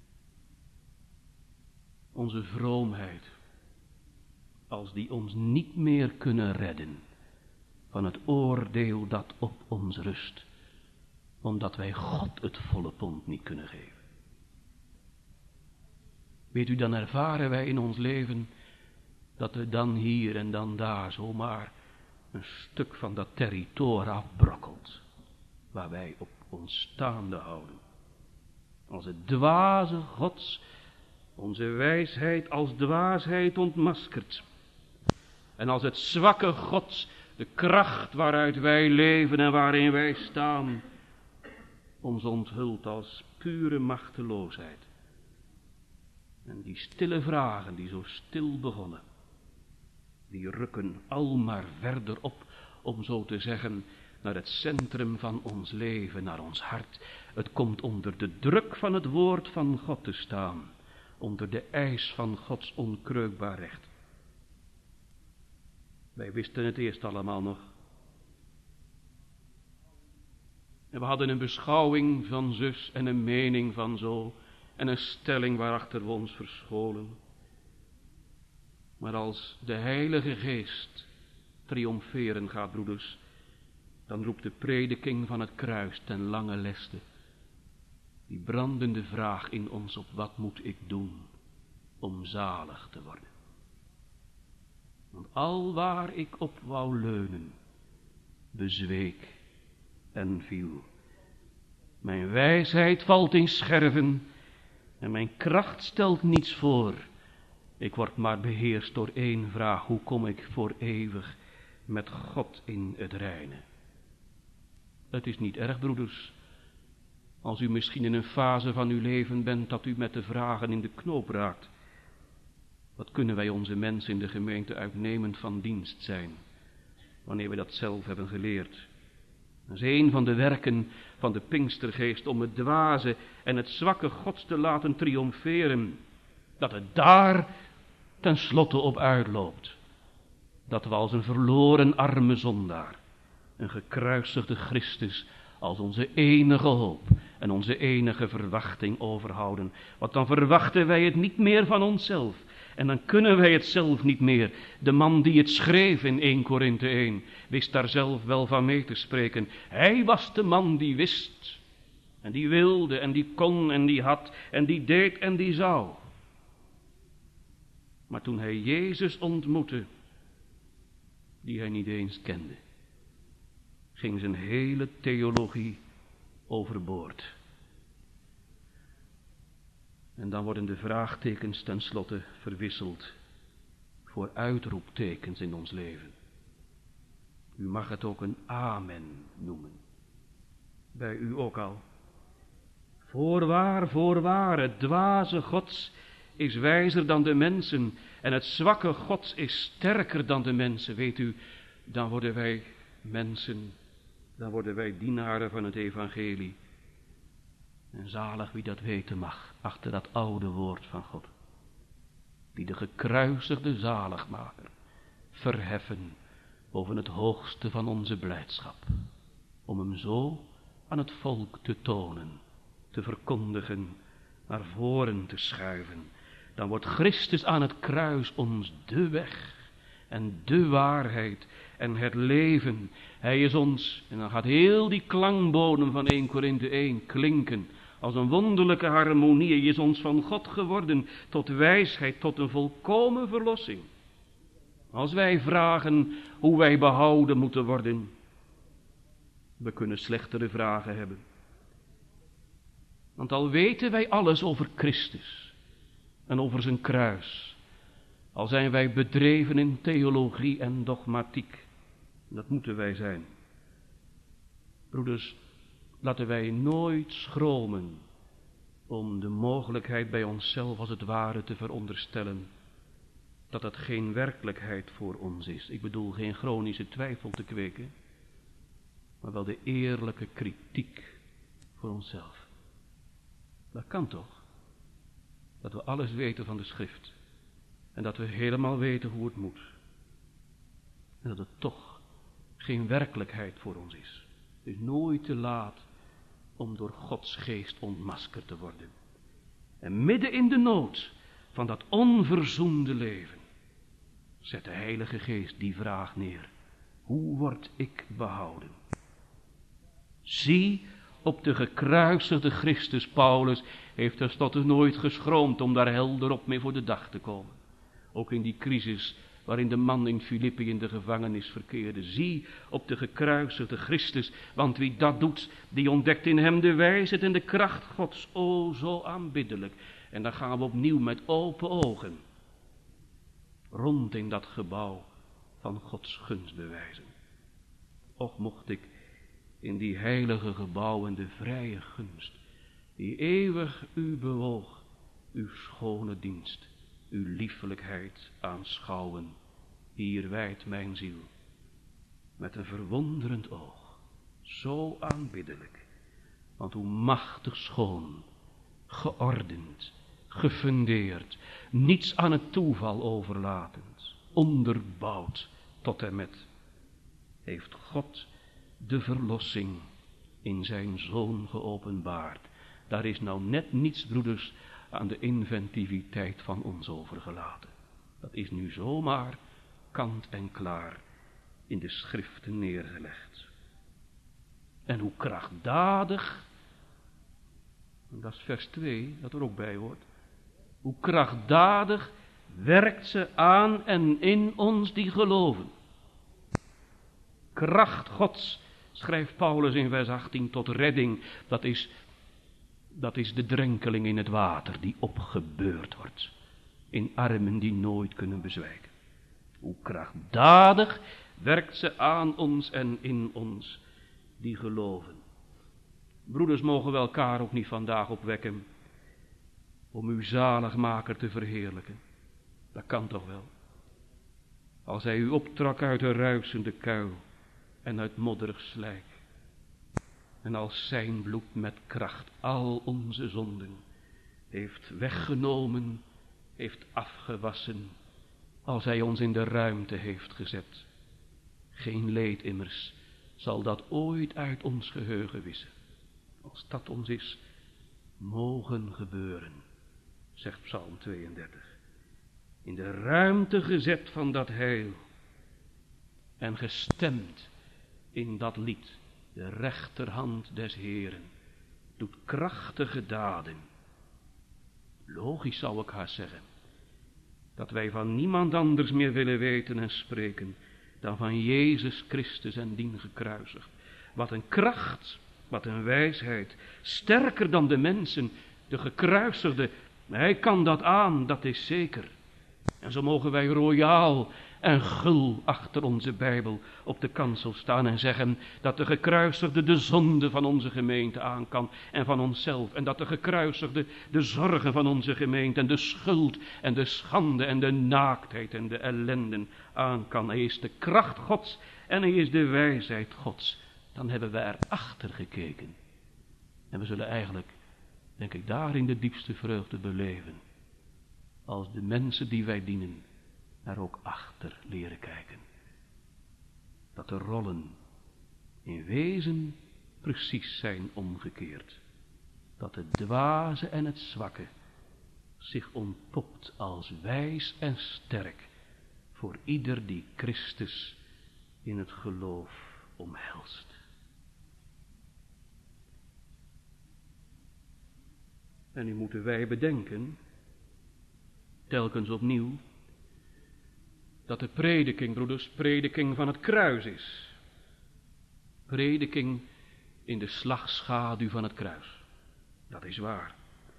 [SPEAKER 1] Onze vroomheid, als die ons niet meer kunnen redden van het oordeel dat op ons rust, omdat wij God het volle pond niet kunnen geven. Weet u, dan ervaren wij in ons leven dat er dan hier en dan daar zomaar een stuk van dat territoor afbrokkelt, waar wij op ons staande houden. Als het dwaze Gods onze wijsheid als dwaasheid ontmaskert. En als het zwakke Gods de kracht waaruit wij leven en waarin wij staan, ons onthult als pure machteloosheid. En die stille vragen die zo stil begonnen, die rukken al maar verder op, om zo te zeggen, naar het centrum van ons leven, naar ons hart. Het komt onder de druk van het woord van God te staan, onder de eis van Gods onkreukbaar recht. Wij wisten het eerst allemaal nog. En we hadden een beschouwing van zus en een mening van zo en een stelling waarachter we ons verscholen. Maar als de Heilige Geest triomferen gaat, broeders, dan roept de prediking van het kruis ten lange leste die brandende vraag in ons op: wat moet ik doen om zalig te worden? Want alwaar ik op wou leunen, bezweek en viel. Mijn wijsheid valt in scherven en mijn kracht stelt niets voor. Ik word maar beheerst door één vraag: hoe kom ik voor eeuwig met God in het reine? Het is niet erg, broeders, als u misschien in een fase van uw leven bent dat u met de vragen in de knoop raakt. Wat kunnen wij onze mensen in de gemeente uitnemend van dienst zijn, wanneer we dat zelf hebben geleerd? Dat is een van de werken van de Pinkstergeest, om het dwaze en het zwakke Gods te laten triomferen. Dat het daar tenslotte op uitloopt. Dat we als een verloren arme zondaar een gekruisigde Christus als onze enige hoop en onze enige verwachting overhouden. Want dan verwachten wij het niet meer van onszelf. En dan kunnen wij het zelf niet meer. De man die het schreef in Eerste Korinthe één wist daar zelf wel van mee te spreken. Hij was de man die wist. En die wilde en die kon en die had en die deed en die zou. Maar toen hij Jezus ontmoette, die hij niet eens kende, ging zijn hele theologie overboord. En dan worden de vraagtekens tenslotte verwisseld voor uitroeptekens in ons leven. U mag het ook een amen noemen. Bij u ook al. Voorwaar, voorwaar, het dwaze Gods is wijzer dan de mensen en het zwakke Gods is sterker dan de mensen. Weet u, dan worden wij mensen, dan worden wij dienaren van het evangelie. En zalig wie dat weten mag, achter dat oude woord van God. Die de gekruisigde zaligmaker verheffen boven het hoogste van onze blijdschap. Om hem zo aan het volk te tonen, te verkondigen, naar voren te schuiven. Dan wordt Christus aan het kruis ons de weg en de waarheid en het leven. Hij is ons, en dan gaat heel die klankbodem van Eerste Korinthe één klinken als een wonderlijke harmonie. Hij is ons van God geworden tot wijsheid, tot een volkomen verlossing. Als wij vragen hoe wij behouden moeten worden, we kunnen slechtere vragen hebben. Want al weten wij alles over Christus en over zijn kruis, al zijn wij bedreven in theologie en dogmatiek, dat moeten wij zijn. Broeders, laten wij nooit schromen om de mogelijkheid bij onszelf als het ware te veronderstellen dat het geen werkelijkheid voor ons is. Ik bedoel geen chronische twijfel te kweken, maar wel de eerlijke kritiek voor onszelf. Dat kan toch? Dat we alles weten van de schrift en dat we helemaal weten hoe het moet. En dat het toch geen werkelijkheid voor ons is. Het is nooit te laat om door Gods geest ontmaskerd te worden. En midden in de nood van dat onverzoende leven zet de Heilige Geest die vraag neer: hoe word ik behouden? Zie op de gekruisigde Christus. Paulus heeft tenslotte nooit geschroomd om daar helder op mee voor de dag te komen. Ook in die crisis waarin de man in Filippi in de gevangenis verkeerde. Zie op de gekruisigde Christus, want wie dat doet, die ontdekt in hem de wijsheid en de kracht Gods. O, zo aanbiddelijk. En dan gaan we opnieuw met open ogen rond in dat gebouw van Gods gunstbewijzen. Och, mocht ik in die heilige gebouwen de vrije gunst, die eeuwig u bewoog, uw schone dienst, uw liefelijkheid aanschouwen. Hier wijdt mijn ziel met een verwonderend oog Zo aanbiddelijk. Want hoe machtig schoon, geordend, gefundeerd, niets aan het toeval overlatend, onderbouwd tot en met, heeft God de verlossing in zijn Zoon geopenbaard. Daar is nou net niets, broeders, aan de inventiviteit van ons overgelaten. Dat is nu zomaar kant en klaar in de schriften neergelegd. En hoe krachtdadig, en dat is vers twee, dat er ook bij hoort. Hoe krachtdadig werkt ze aan en in ons die geloven. Kracht Gods, schrijft Paulus in vers achttien, tot redding. Dat is, dat is de drenkeling in het water die opgebeurd wordt. In armen die nooit kunnen bezwijken. Hoe krachtdadig werkt ze aan ons en in ons die geloven. Broeders, mogen we elkaar ook niet vandaag opwekken om uw zaligmaker te verheerlijken. Dat kan toch wel. Als hij u optrok uit de ruisende kuil en uit modderig slijk. En als zijn bloed met kracht al onze zonden heeft weggenomen, heeft afgewassen. Als hij ons in de ruimte heeft gezet. Geen leed immers zal dat ooit uit ons geheugen wissen. Als dat ons is mogen gebeuren, zegt Psalm tweeëndertig. In de ruimte gezet van dat heil en gestemd in dat lied, de rechterhand des Heeren, doet krachtige daden. Logisch zou ik haast zeggen, dat wij van niemand anders meer willen weten en spreken dan van Jezus Christus en dien gekruisigd. Wat een kracht, wat een wijsheid, sterker dan de mensen, de gekruisigde, hij kan dat aan, dat is zeker. En zo mogen wij royaal en gul achter onze Bijbel op de kansel staan en zeggen dat de gekruisigde de zonde van onze gemeente aan kan en van onszelf. En dat de gekruisigde de zorgen van onze gemeente en de schuld en de schande en de naaktheid en de ellenden aan kan. Hij is de kracht Gods en hij is de wijsheid Gods. Dan hebben we erachter gekeken. En we zullen eigenlijk, denk ik, daarin de diepste vreugde beleven. Als de mensen die wij dienen daar ook achter leren kijken. Dat de rollen in wezen precies zijn omgekeerd. Dat het dwaze en het zwakke zich ontpopt als wijs en sterk voor ieder die Christus in het geloof omhelst. En nu moeten wij bedenken, telkens opnieuw, dat de prediking, broeders, prediking van het kruis is. Prediking in de slagschaduw van het kruis. Dat is waar.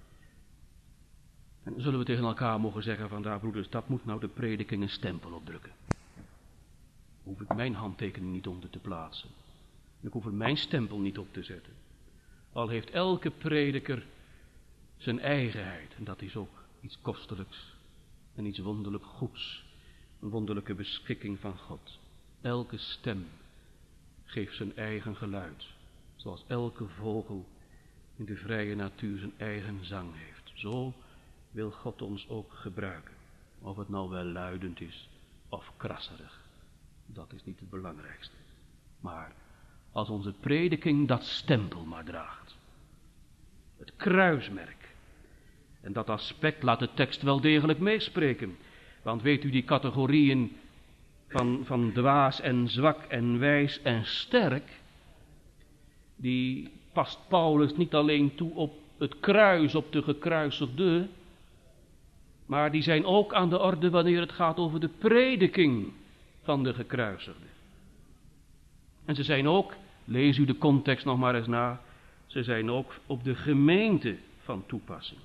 [SPEAKER 1] En dan zullen we tegen elkaar mogen zeggen vandaag, broeders, dat moet nou de prediking een stempel opdrukken. Hoef ik mijn handtekening niet onder te plaatsen. Ik hoef er mijn stempel niet op te zetten. Al heeft elke prediker zijn eigenheid. En dat is ook iets kostelijks en iets wonderlijk goeds. Een wonderlijke beschikking van God. Elke stem geeft zijn eigen geluid. Zoals elke vogel in de vrije natuur zijn eigen zang heeft. Zo wil God ons ook gebruiken. Of het nou wel luidend is of krasserig. Dat is niet het belangrijkste. Maar als onze prediking dat stempel maar draagt. Het kruismerk. En dat aspect laat de tekst wel degelijk meespreken. Want weet u die categorieën van, van dwaas en zwak en wijs en sterk. Die past Paulus niet alleen toe op het kruis, op de gekruisigde. Maar die zijn ook aan de orde wanneer het gaat over de prediking van de gekruisigde. En ze zijn ook, lees u de context nog maar eens na. Ze zijn ook op de gemeente van toepassing.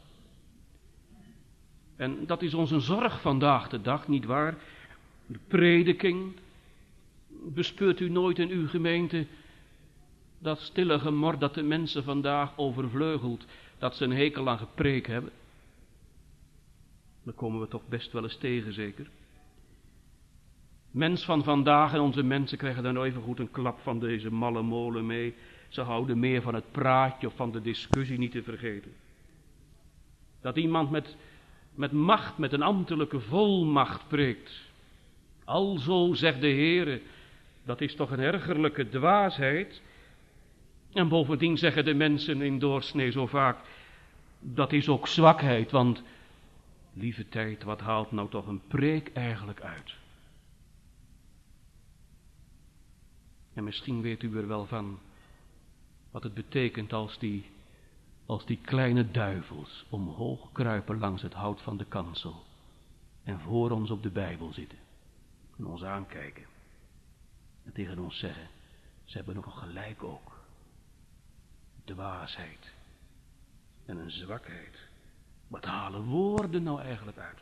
[SPEAKER 1] En dat is onze zorg vandaag de dag, niet waar? De prediking. Bespeurt u nooit in uw gemeente dat stille gemor dat de mensen vandaag overvleugelt, dat ze een hekel aan gepreek hebben? Daar komen we toch best wel eens tegen, zeker? Mens van vandaag en onze mensen krijgen dan even goed een klap van deze malle molen mee. Ze houden meer van het praatje of van de discussie, niet te vergeten. Dat iemand met, met macht, met een ambtelijke volmacht preekt. Alzo zegt de Heere, dat is toch een ergerlijke dwaasheid. En bovendien zeggen de mensen in doorsnee zo vaak, dat is ook zwakheid, want lieve tijd, wat haalt nou toch een preek eigenlijk uit? En misschien weet u er wel van wat het betekent als die, als die kleine duivels omhoog kruipen langs het hout van de kansel en voor ons op de Bijbel zitten en ons aankijken en tegen ons zeggen, ze hebben nog gelijk ook. Dwaasheid en een zwakheid. Wat halen woorden nou eigenlijk uit?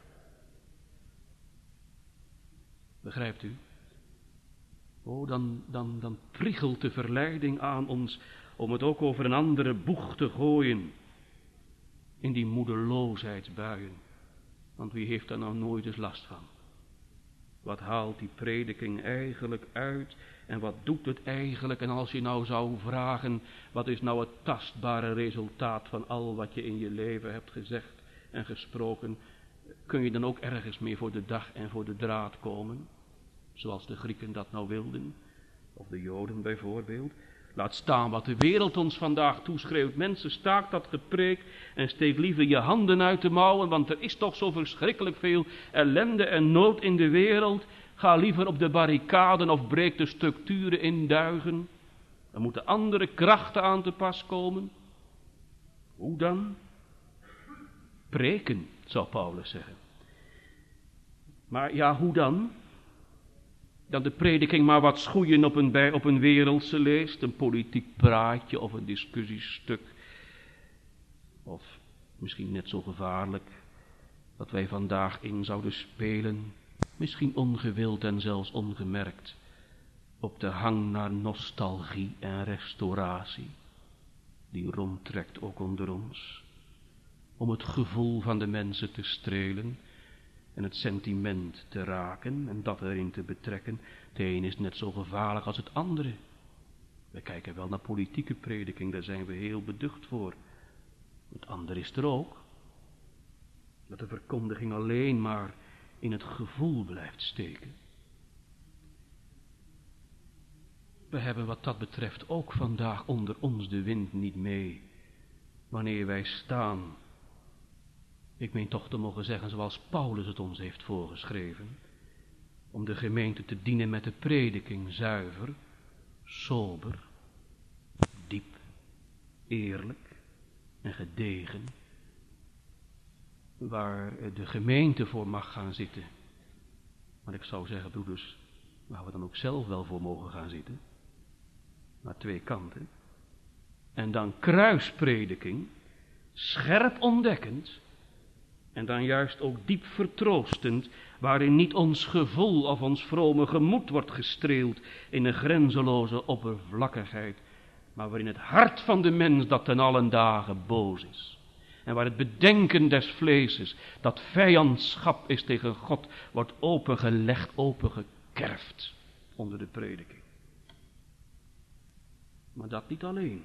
[SPEAKER 1] Begrijpt u? Oh, dan, dan, dan priegelt de verleiding aan ons om het ook over een andere boeg te gooien. In die moedeloosheidsbuien. Want wie heeft daar nou nooit eens last van? Wat haalt die prediking eigenlijk uit? En wat doet het eigenlijk? En als je nou zou vragen, wat is nou het tastbare resultaat van al wat je in je leven hebt gezegd en gesproken? Kun je dan ook ergens mee voor de dag en voor de draad komen? Zoals de Grieken dat nou wilden. Of de Joden bijvoorbeeld. Laat staan wat de wereld ons vandaag toeschreeuwt. Mensen, staak dat gepreek en steek liever je handen uit de mouwen, want er is toch zo verschrikkelijk veel ellende en nood in de wereld. Ga liever op de barricaden of breek de structuren in duigen. Er moeten andere krachten aan te pas komen. Hoe dan? Preken, zou Paulus zeggen. Maar ja, hoe dan? Dat de prediking maar wat schoeien op een, bij, op een wereldse leest, een politiek praatje of een discussiestuk. Of misschien net zo gevaarlijk, dat wij vandaag in zouden spelen, misschien ongewild en zelfs ongemerkt, op de hang naar nostalgie en restauratie, die rondtrekt ook onder ons, om het gevoel van de mensen te strelen en het sentiment te raken en dat erin te betrekken. Het een is net zo gevaarlijk als het andere. We kijken wel naar politieke prediking, daar zijn we heel beducht voor. Het andere is er ook. Dat de verkondiging alleen maar in het gevoel blijft steken. We hebben wat dat betreft ook vandaag onder ons de wind niet mee, wanneer wij staan. Ik meen toch te mogen zeggen zoals Paulus het ons heeft voorgeschreven. Om de gemeente te dienen met de prediking zuiver, sober, diep, eerlijk en gedegen. Waar de gemeente voor mag gaan zitten. Maar ik zou zeggen, broeders, waar we dan ook zelf wel voor mogen gaan zitten. Naar twee kanten. En dan kruisprediking, scherp ontdekkend. En dan juist ook diep vertroostend, waarin niet ons gevoel of ons vrome gemoed wordt gestreeld in een grenzeloze oppervlakkigheid, maar waarin het hart van de mens dat ten allen dagen boos is. En waar het bedenken des vleeses, dat vijandschap is tegen God, wordt opengelegd, opengekerfd onder de prediking. Maar dat niet alleen.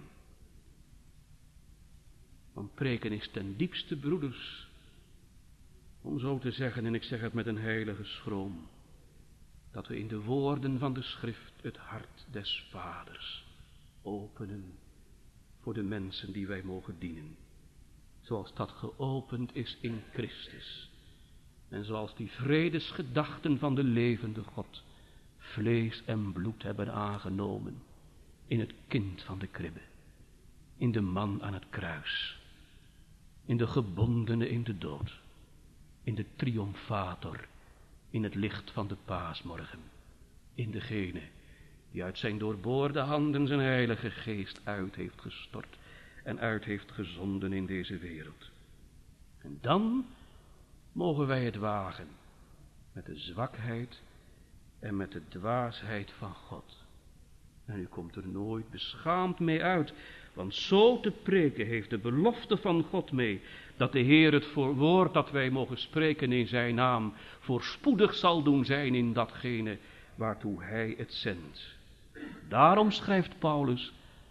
[SPEAKER 1] Want preken is ten diepste, broeders, om zo te zeggen, en ik zeg het met een heilige schroom, dat we in de woorden van de schrift het hart des Vaders openen voor de mensen die wij mogen dienen. Zoals dat geopend is in Christus. En zoals die vredesgedachten van de levende God vlees en bloed hebben aangenomen in het kind van de kribbe, in de man aan het kruis, in de gebondene in de dood, in de triomfator, in het licht van de paasmorgen, in degene die uit zijn doorboorde handen zijn heilige geest uit heeft gestort en uit heeft gezonden in deze wereld. En dan mogen wij het wagen met de zwakheid en met de dwaasheid van God. En u komt er nooit beschaamd mee uit, want zo te preken heeft de belofte van God mee, dat de Heer het woord dat wij mogen spreken in zijn naam voorspoedig zal doen zijn in datgene waartoe hij het zendt. Daarom schrijft Paulus,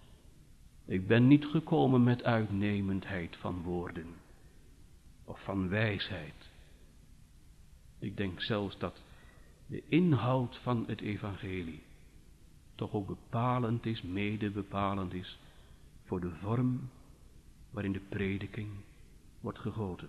[SPEAKER 1] ik ben niet gekomen met uitnemendheid van woorden of van wijsheid. Ik denk zelfs dat de inhoud van het evangelie toch ook bepalend is, mede bepalend is voor de vorm waarin de prediking wordt gegoten.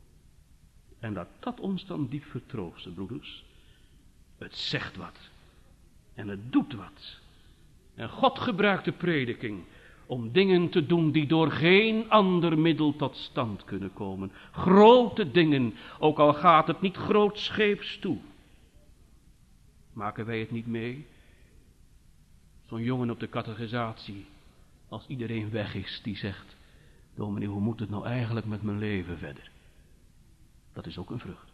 [SPEAKER 1] En dat dat ons dan diep vertroosten, broeders. Het zegt wat en het doet wat. En God gebruikt de prediking om dingen te doen die door geen ander middel tot stand kunnen komen. Grote dingen, ook al gaat het niet grootscheeps toe. Maken wij het niet mee? Zo'n jongen op de catechisatie, als iedereen weg is, die zegt, dominee, hoe moet het nou eigenlijk met mijn leven verder? Dat is ook een vrucht.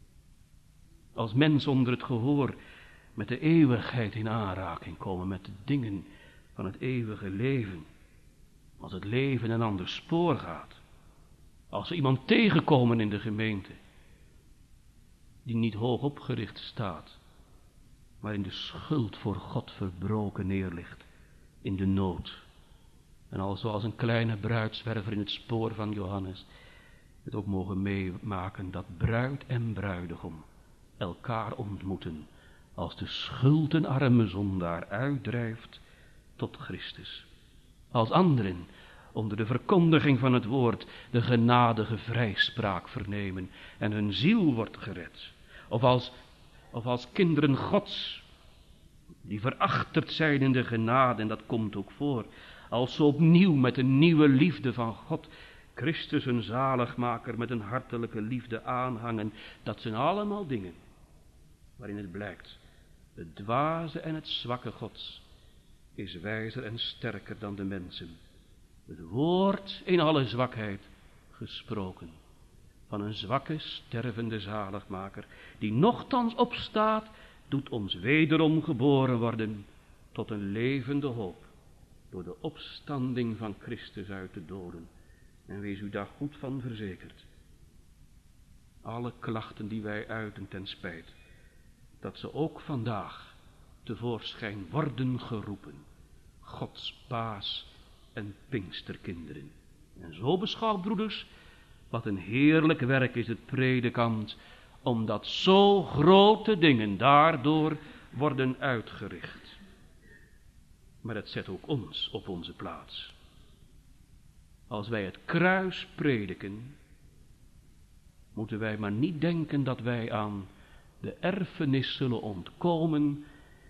[SPEAKER 1] Als mens onder het gehoor met de eeuwigheid in aanraking komen, met de dingen van het eeuwige leven. Als het leven een ander spoor gaat. Als we iemand tegenkomen in de gemeente, die niet hoog opgericht staat, maar in de schuld voor God verbroken neerligt, in de nood. En al zoals een kleine bruidswerver in het spoor van Johannes, het ook mogen meemaken dat bruid en bruidegom elkaar ontmoeten, als de schuldenarme zondaar uitdrijft tot Christus. Als anderen onder de verkondiging van het woord de genadige vrijspraak vernemen en hun ziel wordt gered. Of als, of als kinderen Gods, die verachterd zijn in de genade, en dat komt ook voor, als ze opnieuw met een nieuwe liefde van God, Christus een zaligmaker met een hartelijke liefde aanhangen. Dat zijn allemaal dingen waarin het blijkt, het dwaze en het zwakke Gods is wijzer en sterker dan de mensen. Het woord in alle zwakheid gesproken van een zwakke, stervende zaligmaker, die nochtans opstaat, doet ons wederom geboren worden tot een levende hoop, door de opstanding van Christus uit de doden. En wees u daar goed van verzekerd. Alle klachten die wij uiten ten spijt, dat ze ook vandaag tevoorschijn worden geroepen. Gods paas en pinksterkinderen. En zo beschouwd, broeders, wat een heerlijk werk is het predikant, omdat zo grote dingen daardoor worden uitgericht. Maar het zet ook ons op onze plaats. Als wij het kruis prediken, moeten wij maar niet denken dat wij aan de erfenis zullen ontkomen,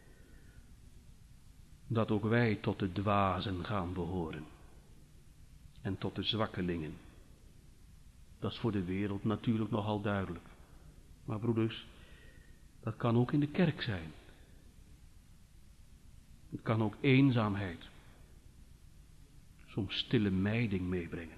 [SPEAKER 1] dat ook wij tot de dwazen gaan behoren en tot de zwakkelingen. Dat is voor de wereld natuurlijk nogal duidelijk. Maar broeders, dat kan ook in de kerk zijn. Het kan ook eenzaamheid, soms stille mijding meebrengen.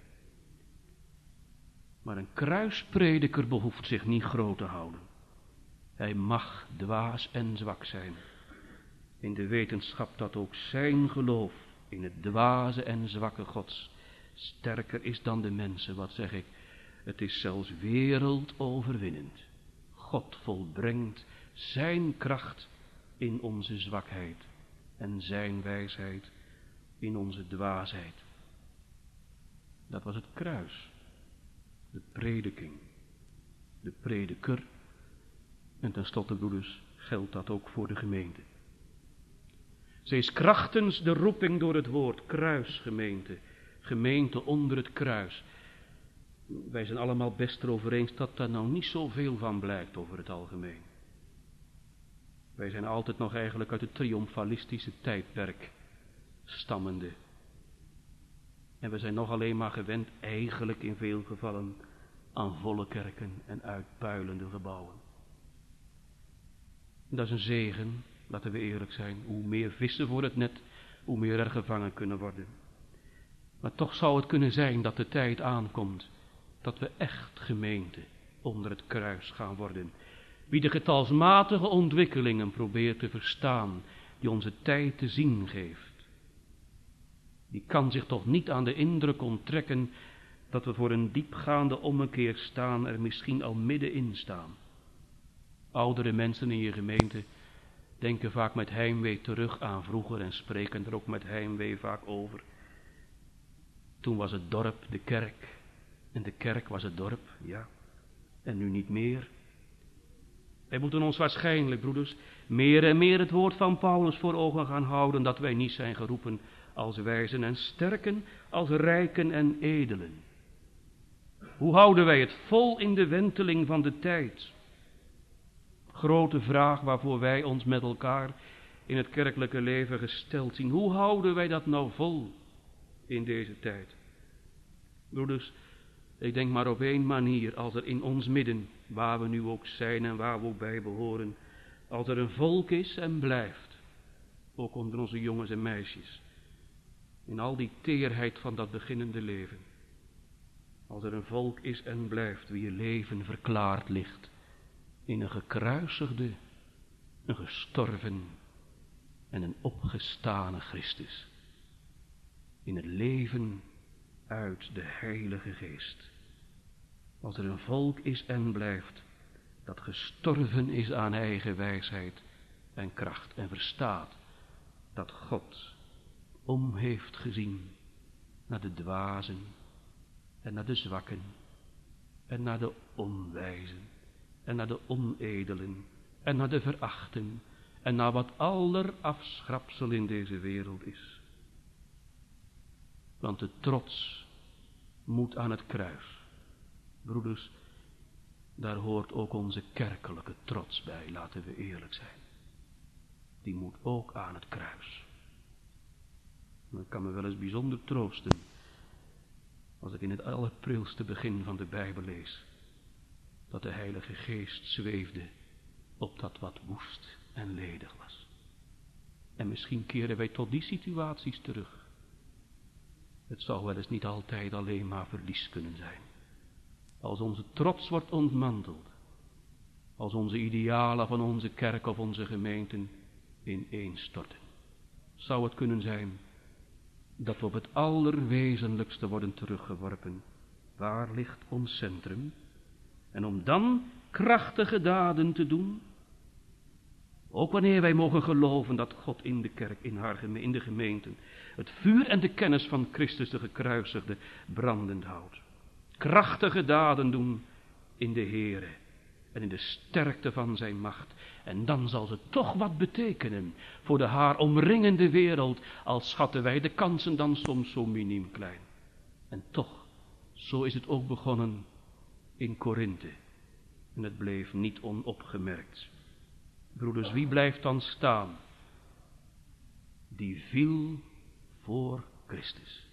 [SPEAKER 1] Maar een kruisprediker behoeft zich niet groot te houden. Hij mag dwaas en zwak zijn, in de wetenschap dat ook zijn geloof in het dwaze en zwakke Gods sterker is dan de mensen. Wat zeg ik? Het is zelfs wereldoverwinnend. God volbrengt zijn kracht in onze zwakheid en zijn wijsheid in onze dwaasheid. Dat was het kruis, de prediking, de prediker. En tenslotte, broeders, geldt dat ook voor de gemeente. Zij is krachtens de roeping door het woord, kruisgemeente, gemeente onder het kruis. Wij zijn allemaal best erover eens dat daar nou niet zoveel van blijkt over het algemeen. Wij zijn altijd nog eigenlijk uit het triomfalistische tijdperk stammende. En we zijn nog alleen maar gewend, eigenlijk in veel gevallen, aan volle kerken en uitpuilende gebouwen. Dat is een zegen, laten we eerlijk zijn. Hoe meer vissen voor het net, hoe meer er gevangen kunnen worden. Maar toch zou het kunnen zijn dat de tijd aankomt dat we echt gemeente onder het kruis gaan worden. Wie de getalsmatige ontwikkelingen probeert te verstaan, die onze tijd te zien geeft, die kan zich toch niet aan de indruk onttrekken dat we voor een diepgaande ommekeer staan, er misschien al middenin staan. Oudere mensen in je gemeente, denken vaak met heimwee terug aan vroeger en spreken er ook met heimwee vaak over. Toen was het dorp de kerk en de kerk was het dorp, ja, en nu niet meer. Wij moeten ons waarschijnlijk, broeders, meer en meer het woord van Paulus voor ogen gaan houden, dat wij niet zijn geroepen als wijzen en sterken, als rijken en edelen. Hoe houden wij het vol in de wenteling van de tijd? Grote vraag waarvoor wij ons met elkaar in het kerkelijke leven gesteld zien. Hoe houden wij dat nou vol in deze tijd? Broeders, ik denk maar op één manier, als er in ons midden, waar we nu ook zijn en waar we ook bij behoren, als er een volk is en blijft, ook onder onze jongens en meisjes, in al die teerheid van dat beginnende leven, als er een volk is en blijft, wie leven verklaard ligt in een gekruisigde, een gestorven en een opgestane Christus, in het leven uit de Heilige Geest. Als er een volk is en blijft, dat gestorven is aan eigen wijsheid en kracht en verstaat dat God om heeft gezien naar de dwazen en naar de zwakken en naar de onwijzen en naar de onedelen en naar de verachten en naar wat aller afschrapsel in deze wereld is. Want de trots moet aan het kruis. Broeders, daar hoort ook onze kerkelijke trots bij, laten we eerlijk zijn. Die moet ook aan het kruis. Dat kan me wel eens bijzonder troosten, als ik in het allerprilste begin van de Bijbel lees, dat de Heilige Geest zweefde op dat wat woest en ledig was. En misschien keren wij tot die situaties terug. Het zou wel eens niet altijd alleen maar verlies kunnen zijn. Als onze trots wordt ontmanteld, als onze idealen van onze kerk of onze gemeenten ineenstorten, zou het kunnen zijn dat we op het allerwezenlijkste worden teruggeworpen. Waar ligt ons centrum? En om dan krachtige daden te doen, ook wanneer wij mogen geloven dat God in de kerk, in, haar, in de gemeenten, het vuur en de kennis van Christus de gekruisigde brandend houdt. Krachtige daden doen in de Heere en in de sterkte van zijn macht. En dan zal ze toch wat betekenen voor de haar omringende wereld, al schatten wij de kansen dan soms zo miniem klein. En toch, zo is het ook begonnen in Korinthe. En het bleef niet onopgemerkt. Broeders, wie blijft dan staan? Die viel voor Christus.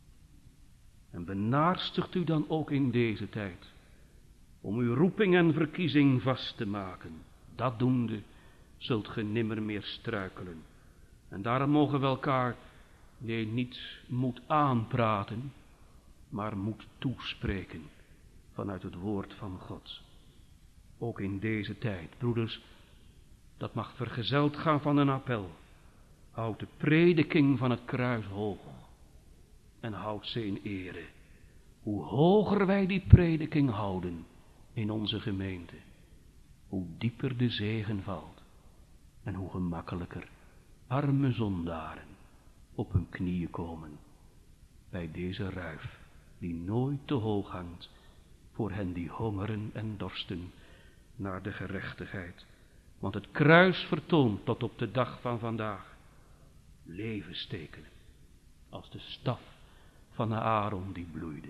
[SPEAKER 1] En benaarstigt u dan ook in deze tijd om uw roeping en verkiezing vast te maken. Dat doende zult ge nimmer meer struikelen. En daarom mogen we elkaar, nee, niet moed aanpraten, maar moed toespreken vanuit het woord van God. Ook in deze tijd, broeders, dat mag vergezeld gaan van een appel. Houd de prediking van het kruis hoog en houd ze in ere. Hoe hoger wij die prediking houden in onze gemeente, hoe dieper de zegen valt en hoe gemakkelijker arme zondaren op hun knieën komen bij deze ruif die nooit te hoog hangt voor hen die hongeren en dorsten naar de gerechtigheid. Want het kruis vertoont tot op de dag van vandaag levenstekenen als de staf van Aaron die bloeide.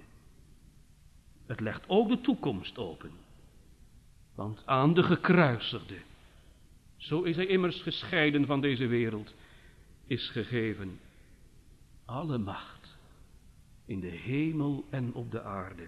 [SPEAKER 1] Het legt ook de toekomst open. Want aan de gekruisigde, zo is hij immers gescheiden van deze wereld, is gegeven alle macht in de hemel en op de aarde.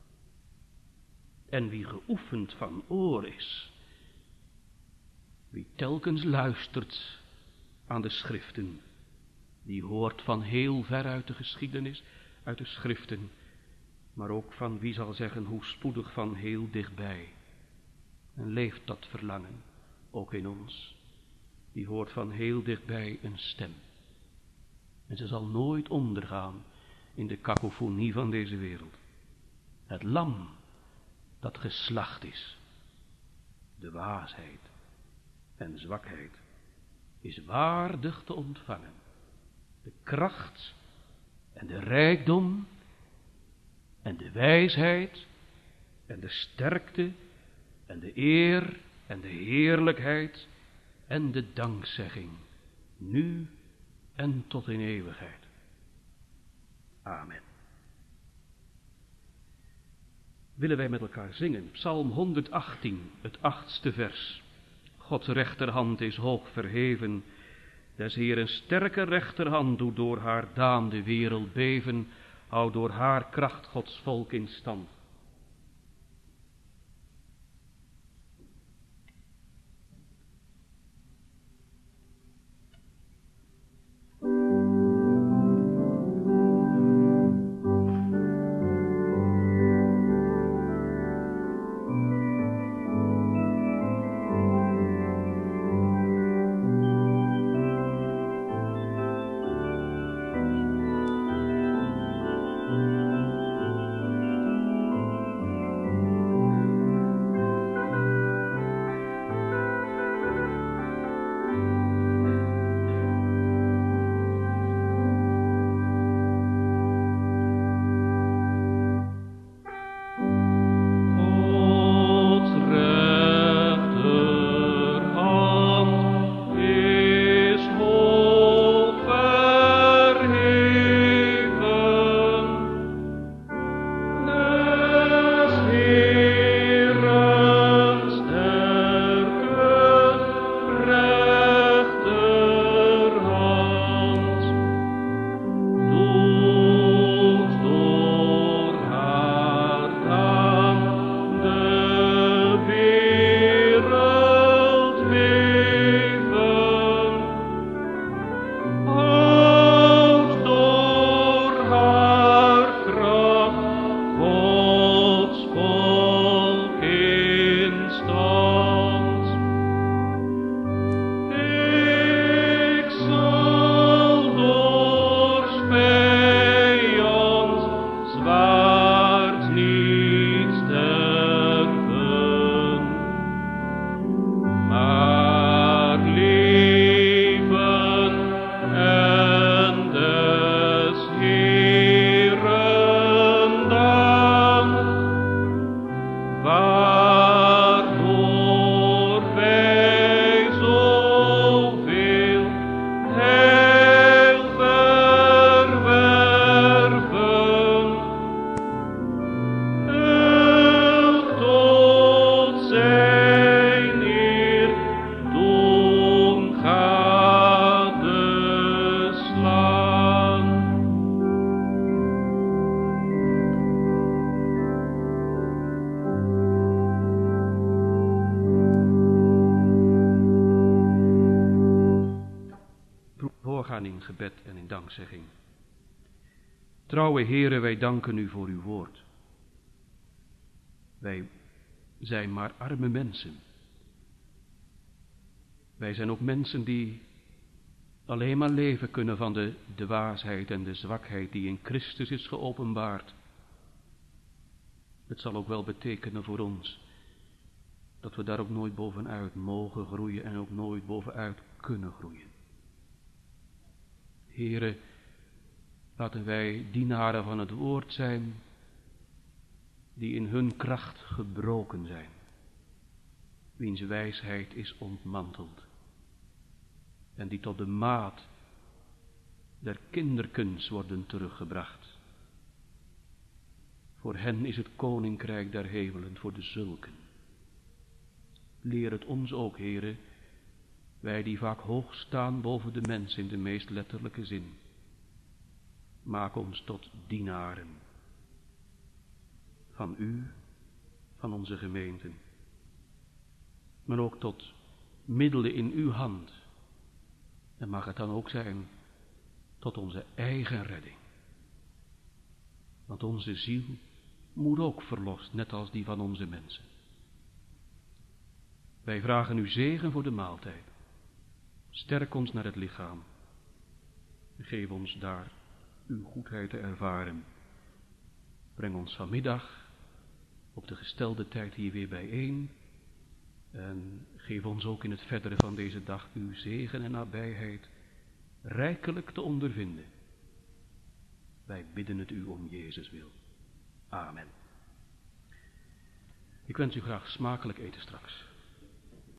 [SPEAKER 1] En wie geoefend van oor is, wie telkens luistert aan de schriften, die hoort van heel ver uit de geschiedenis, uit de schriften, maar ook van wie zal zeggen hoe spoedig van heel dichtbij. En leeft dat verlangen ook in ons. Die hoort van heel dichtbij een stem. En ze zal nooit ondergaan in de kakofonie van deze wereld. Het lam dat geslacht is, de waasheid en zwakheid is waardig te ontvangen. De kracht en de rijkdom en de wijsheid en de sterkte en de eer en de heerlijkheid en de dankzegging, nu en tot in eeuwigheid. Amen. Willen wij met elkaar zingen, Psalm honderdachttien, het achtste vers. Gods rechterhand is hoog verheven, des Heeren sterke rechterhand doet door haar daan de wereld beven, houdt door haar kracht Gods volk in stand. In gebed en in dankzegging. Trouwe Heere, wij danken u voor uw woord. Wij zijn maar arme mensen. Wij zijn ook mensen die alleen maar leven kunnen van de dwaasheid en de zwakheid die in Christus is geopenbaard. Het zal ook wel betekenen voor ons dat we daar ook nooit bovenuit mogen groeien en ook nooit bovenuit kunnen groeien. Heere, laten wij dienaren van het woord zijn, die in hun kracht gebroken zijn, wiens wijsheid is ontmanteld, en die tot de maat der kinderkens worden teruggebracht. Voor hen is het koninkrijk der hemelen, voor de zulken. Leer het ons ook, Heere, wij die vaak hoog staan boven de mens in de meest letterlijke zin. Maak ons tot dienaren van u, van onze gemeenten, maar ook tot middelen in uw hand. En mag het dan ook zijn tot onze eigen redding. Want onze ziel moet ook verlost, net als die van onze mensen. Wij vragen u zegen voor de maaltijd. Sterk ons naar het lichaam. Geef ons daar uw goedheid te ervaren. Breng ons vanmiddag op de gestelde tijd hier weer bijeen. En geef ons ook in het verdere van deze dag uw zegen en nabijheid rijkelijk te ondervinden. Wij bidden het u om Jezus wil. Amen. Ik wens u graag smakelijk eten straks.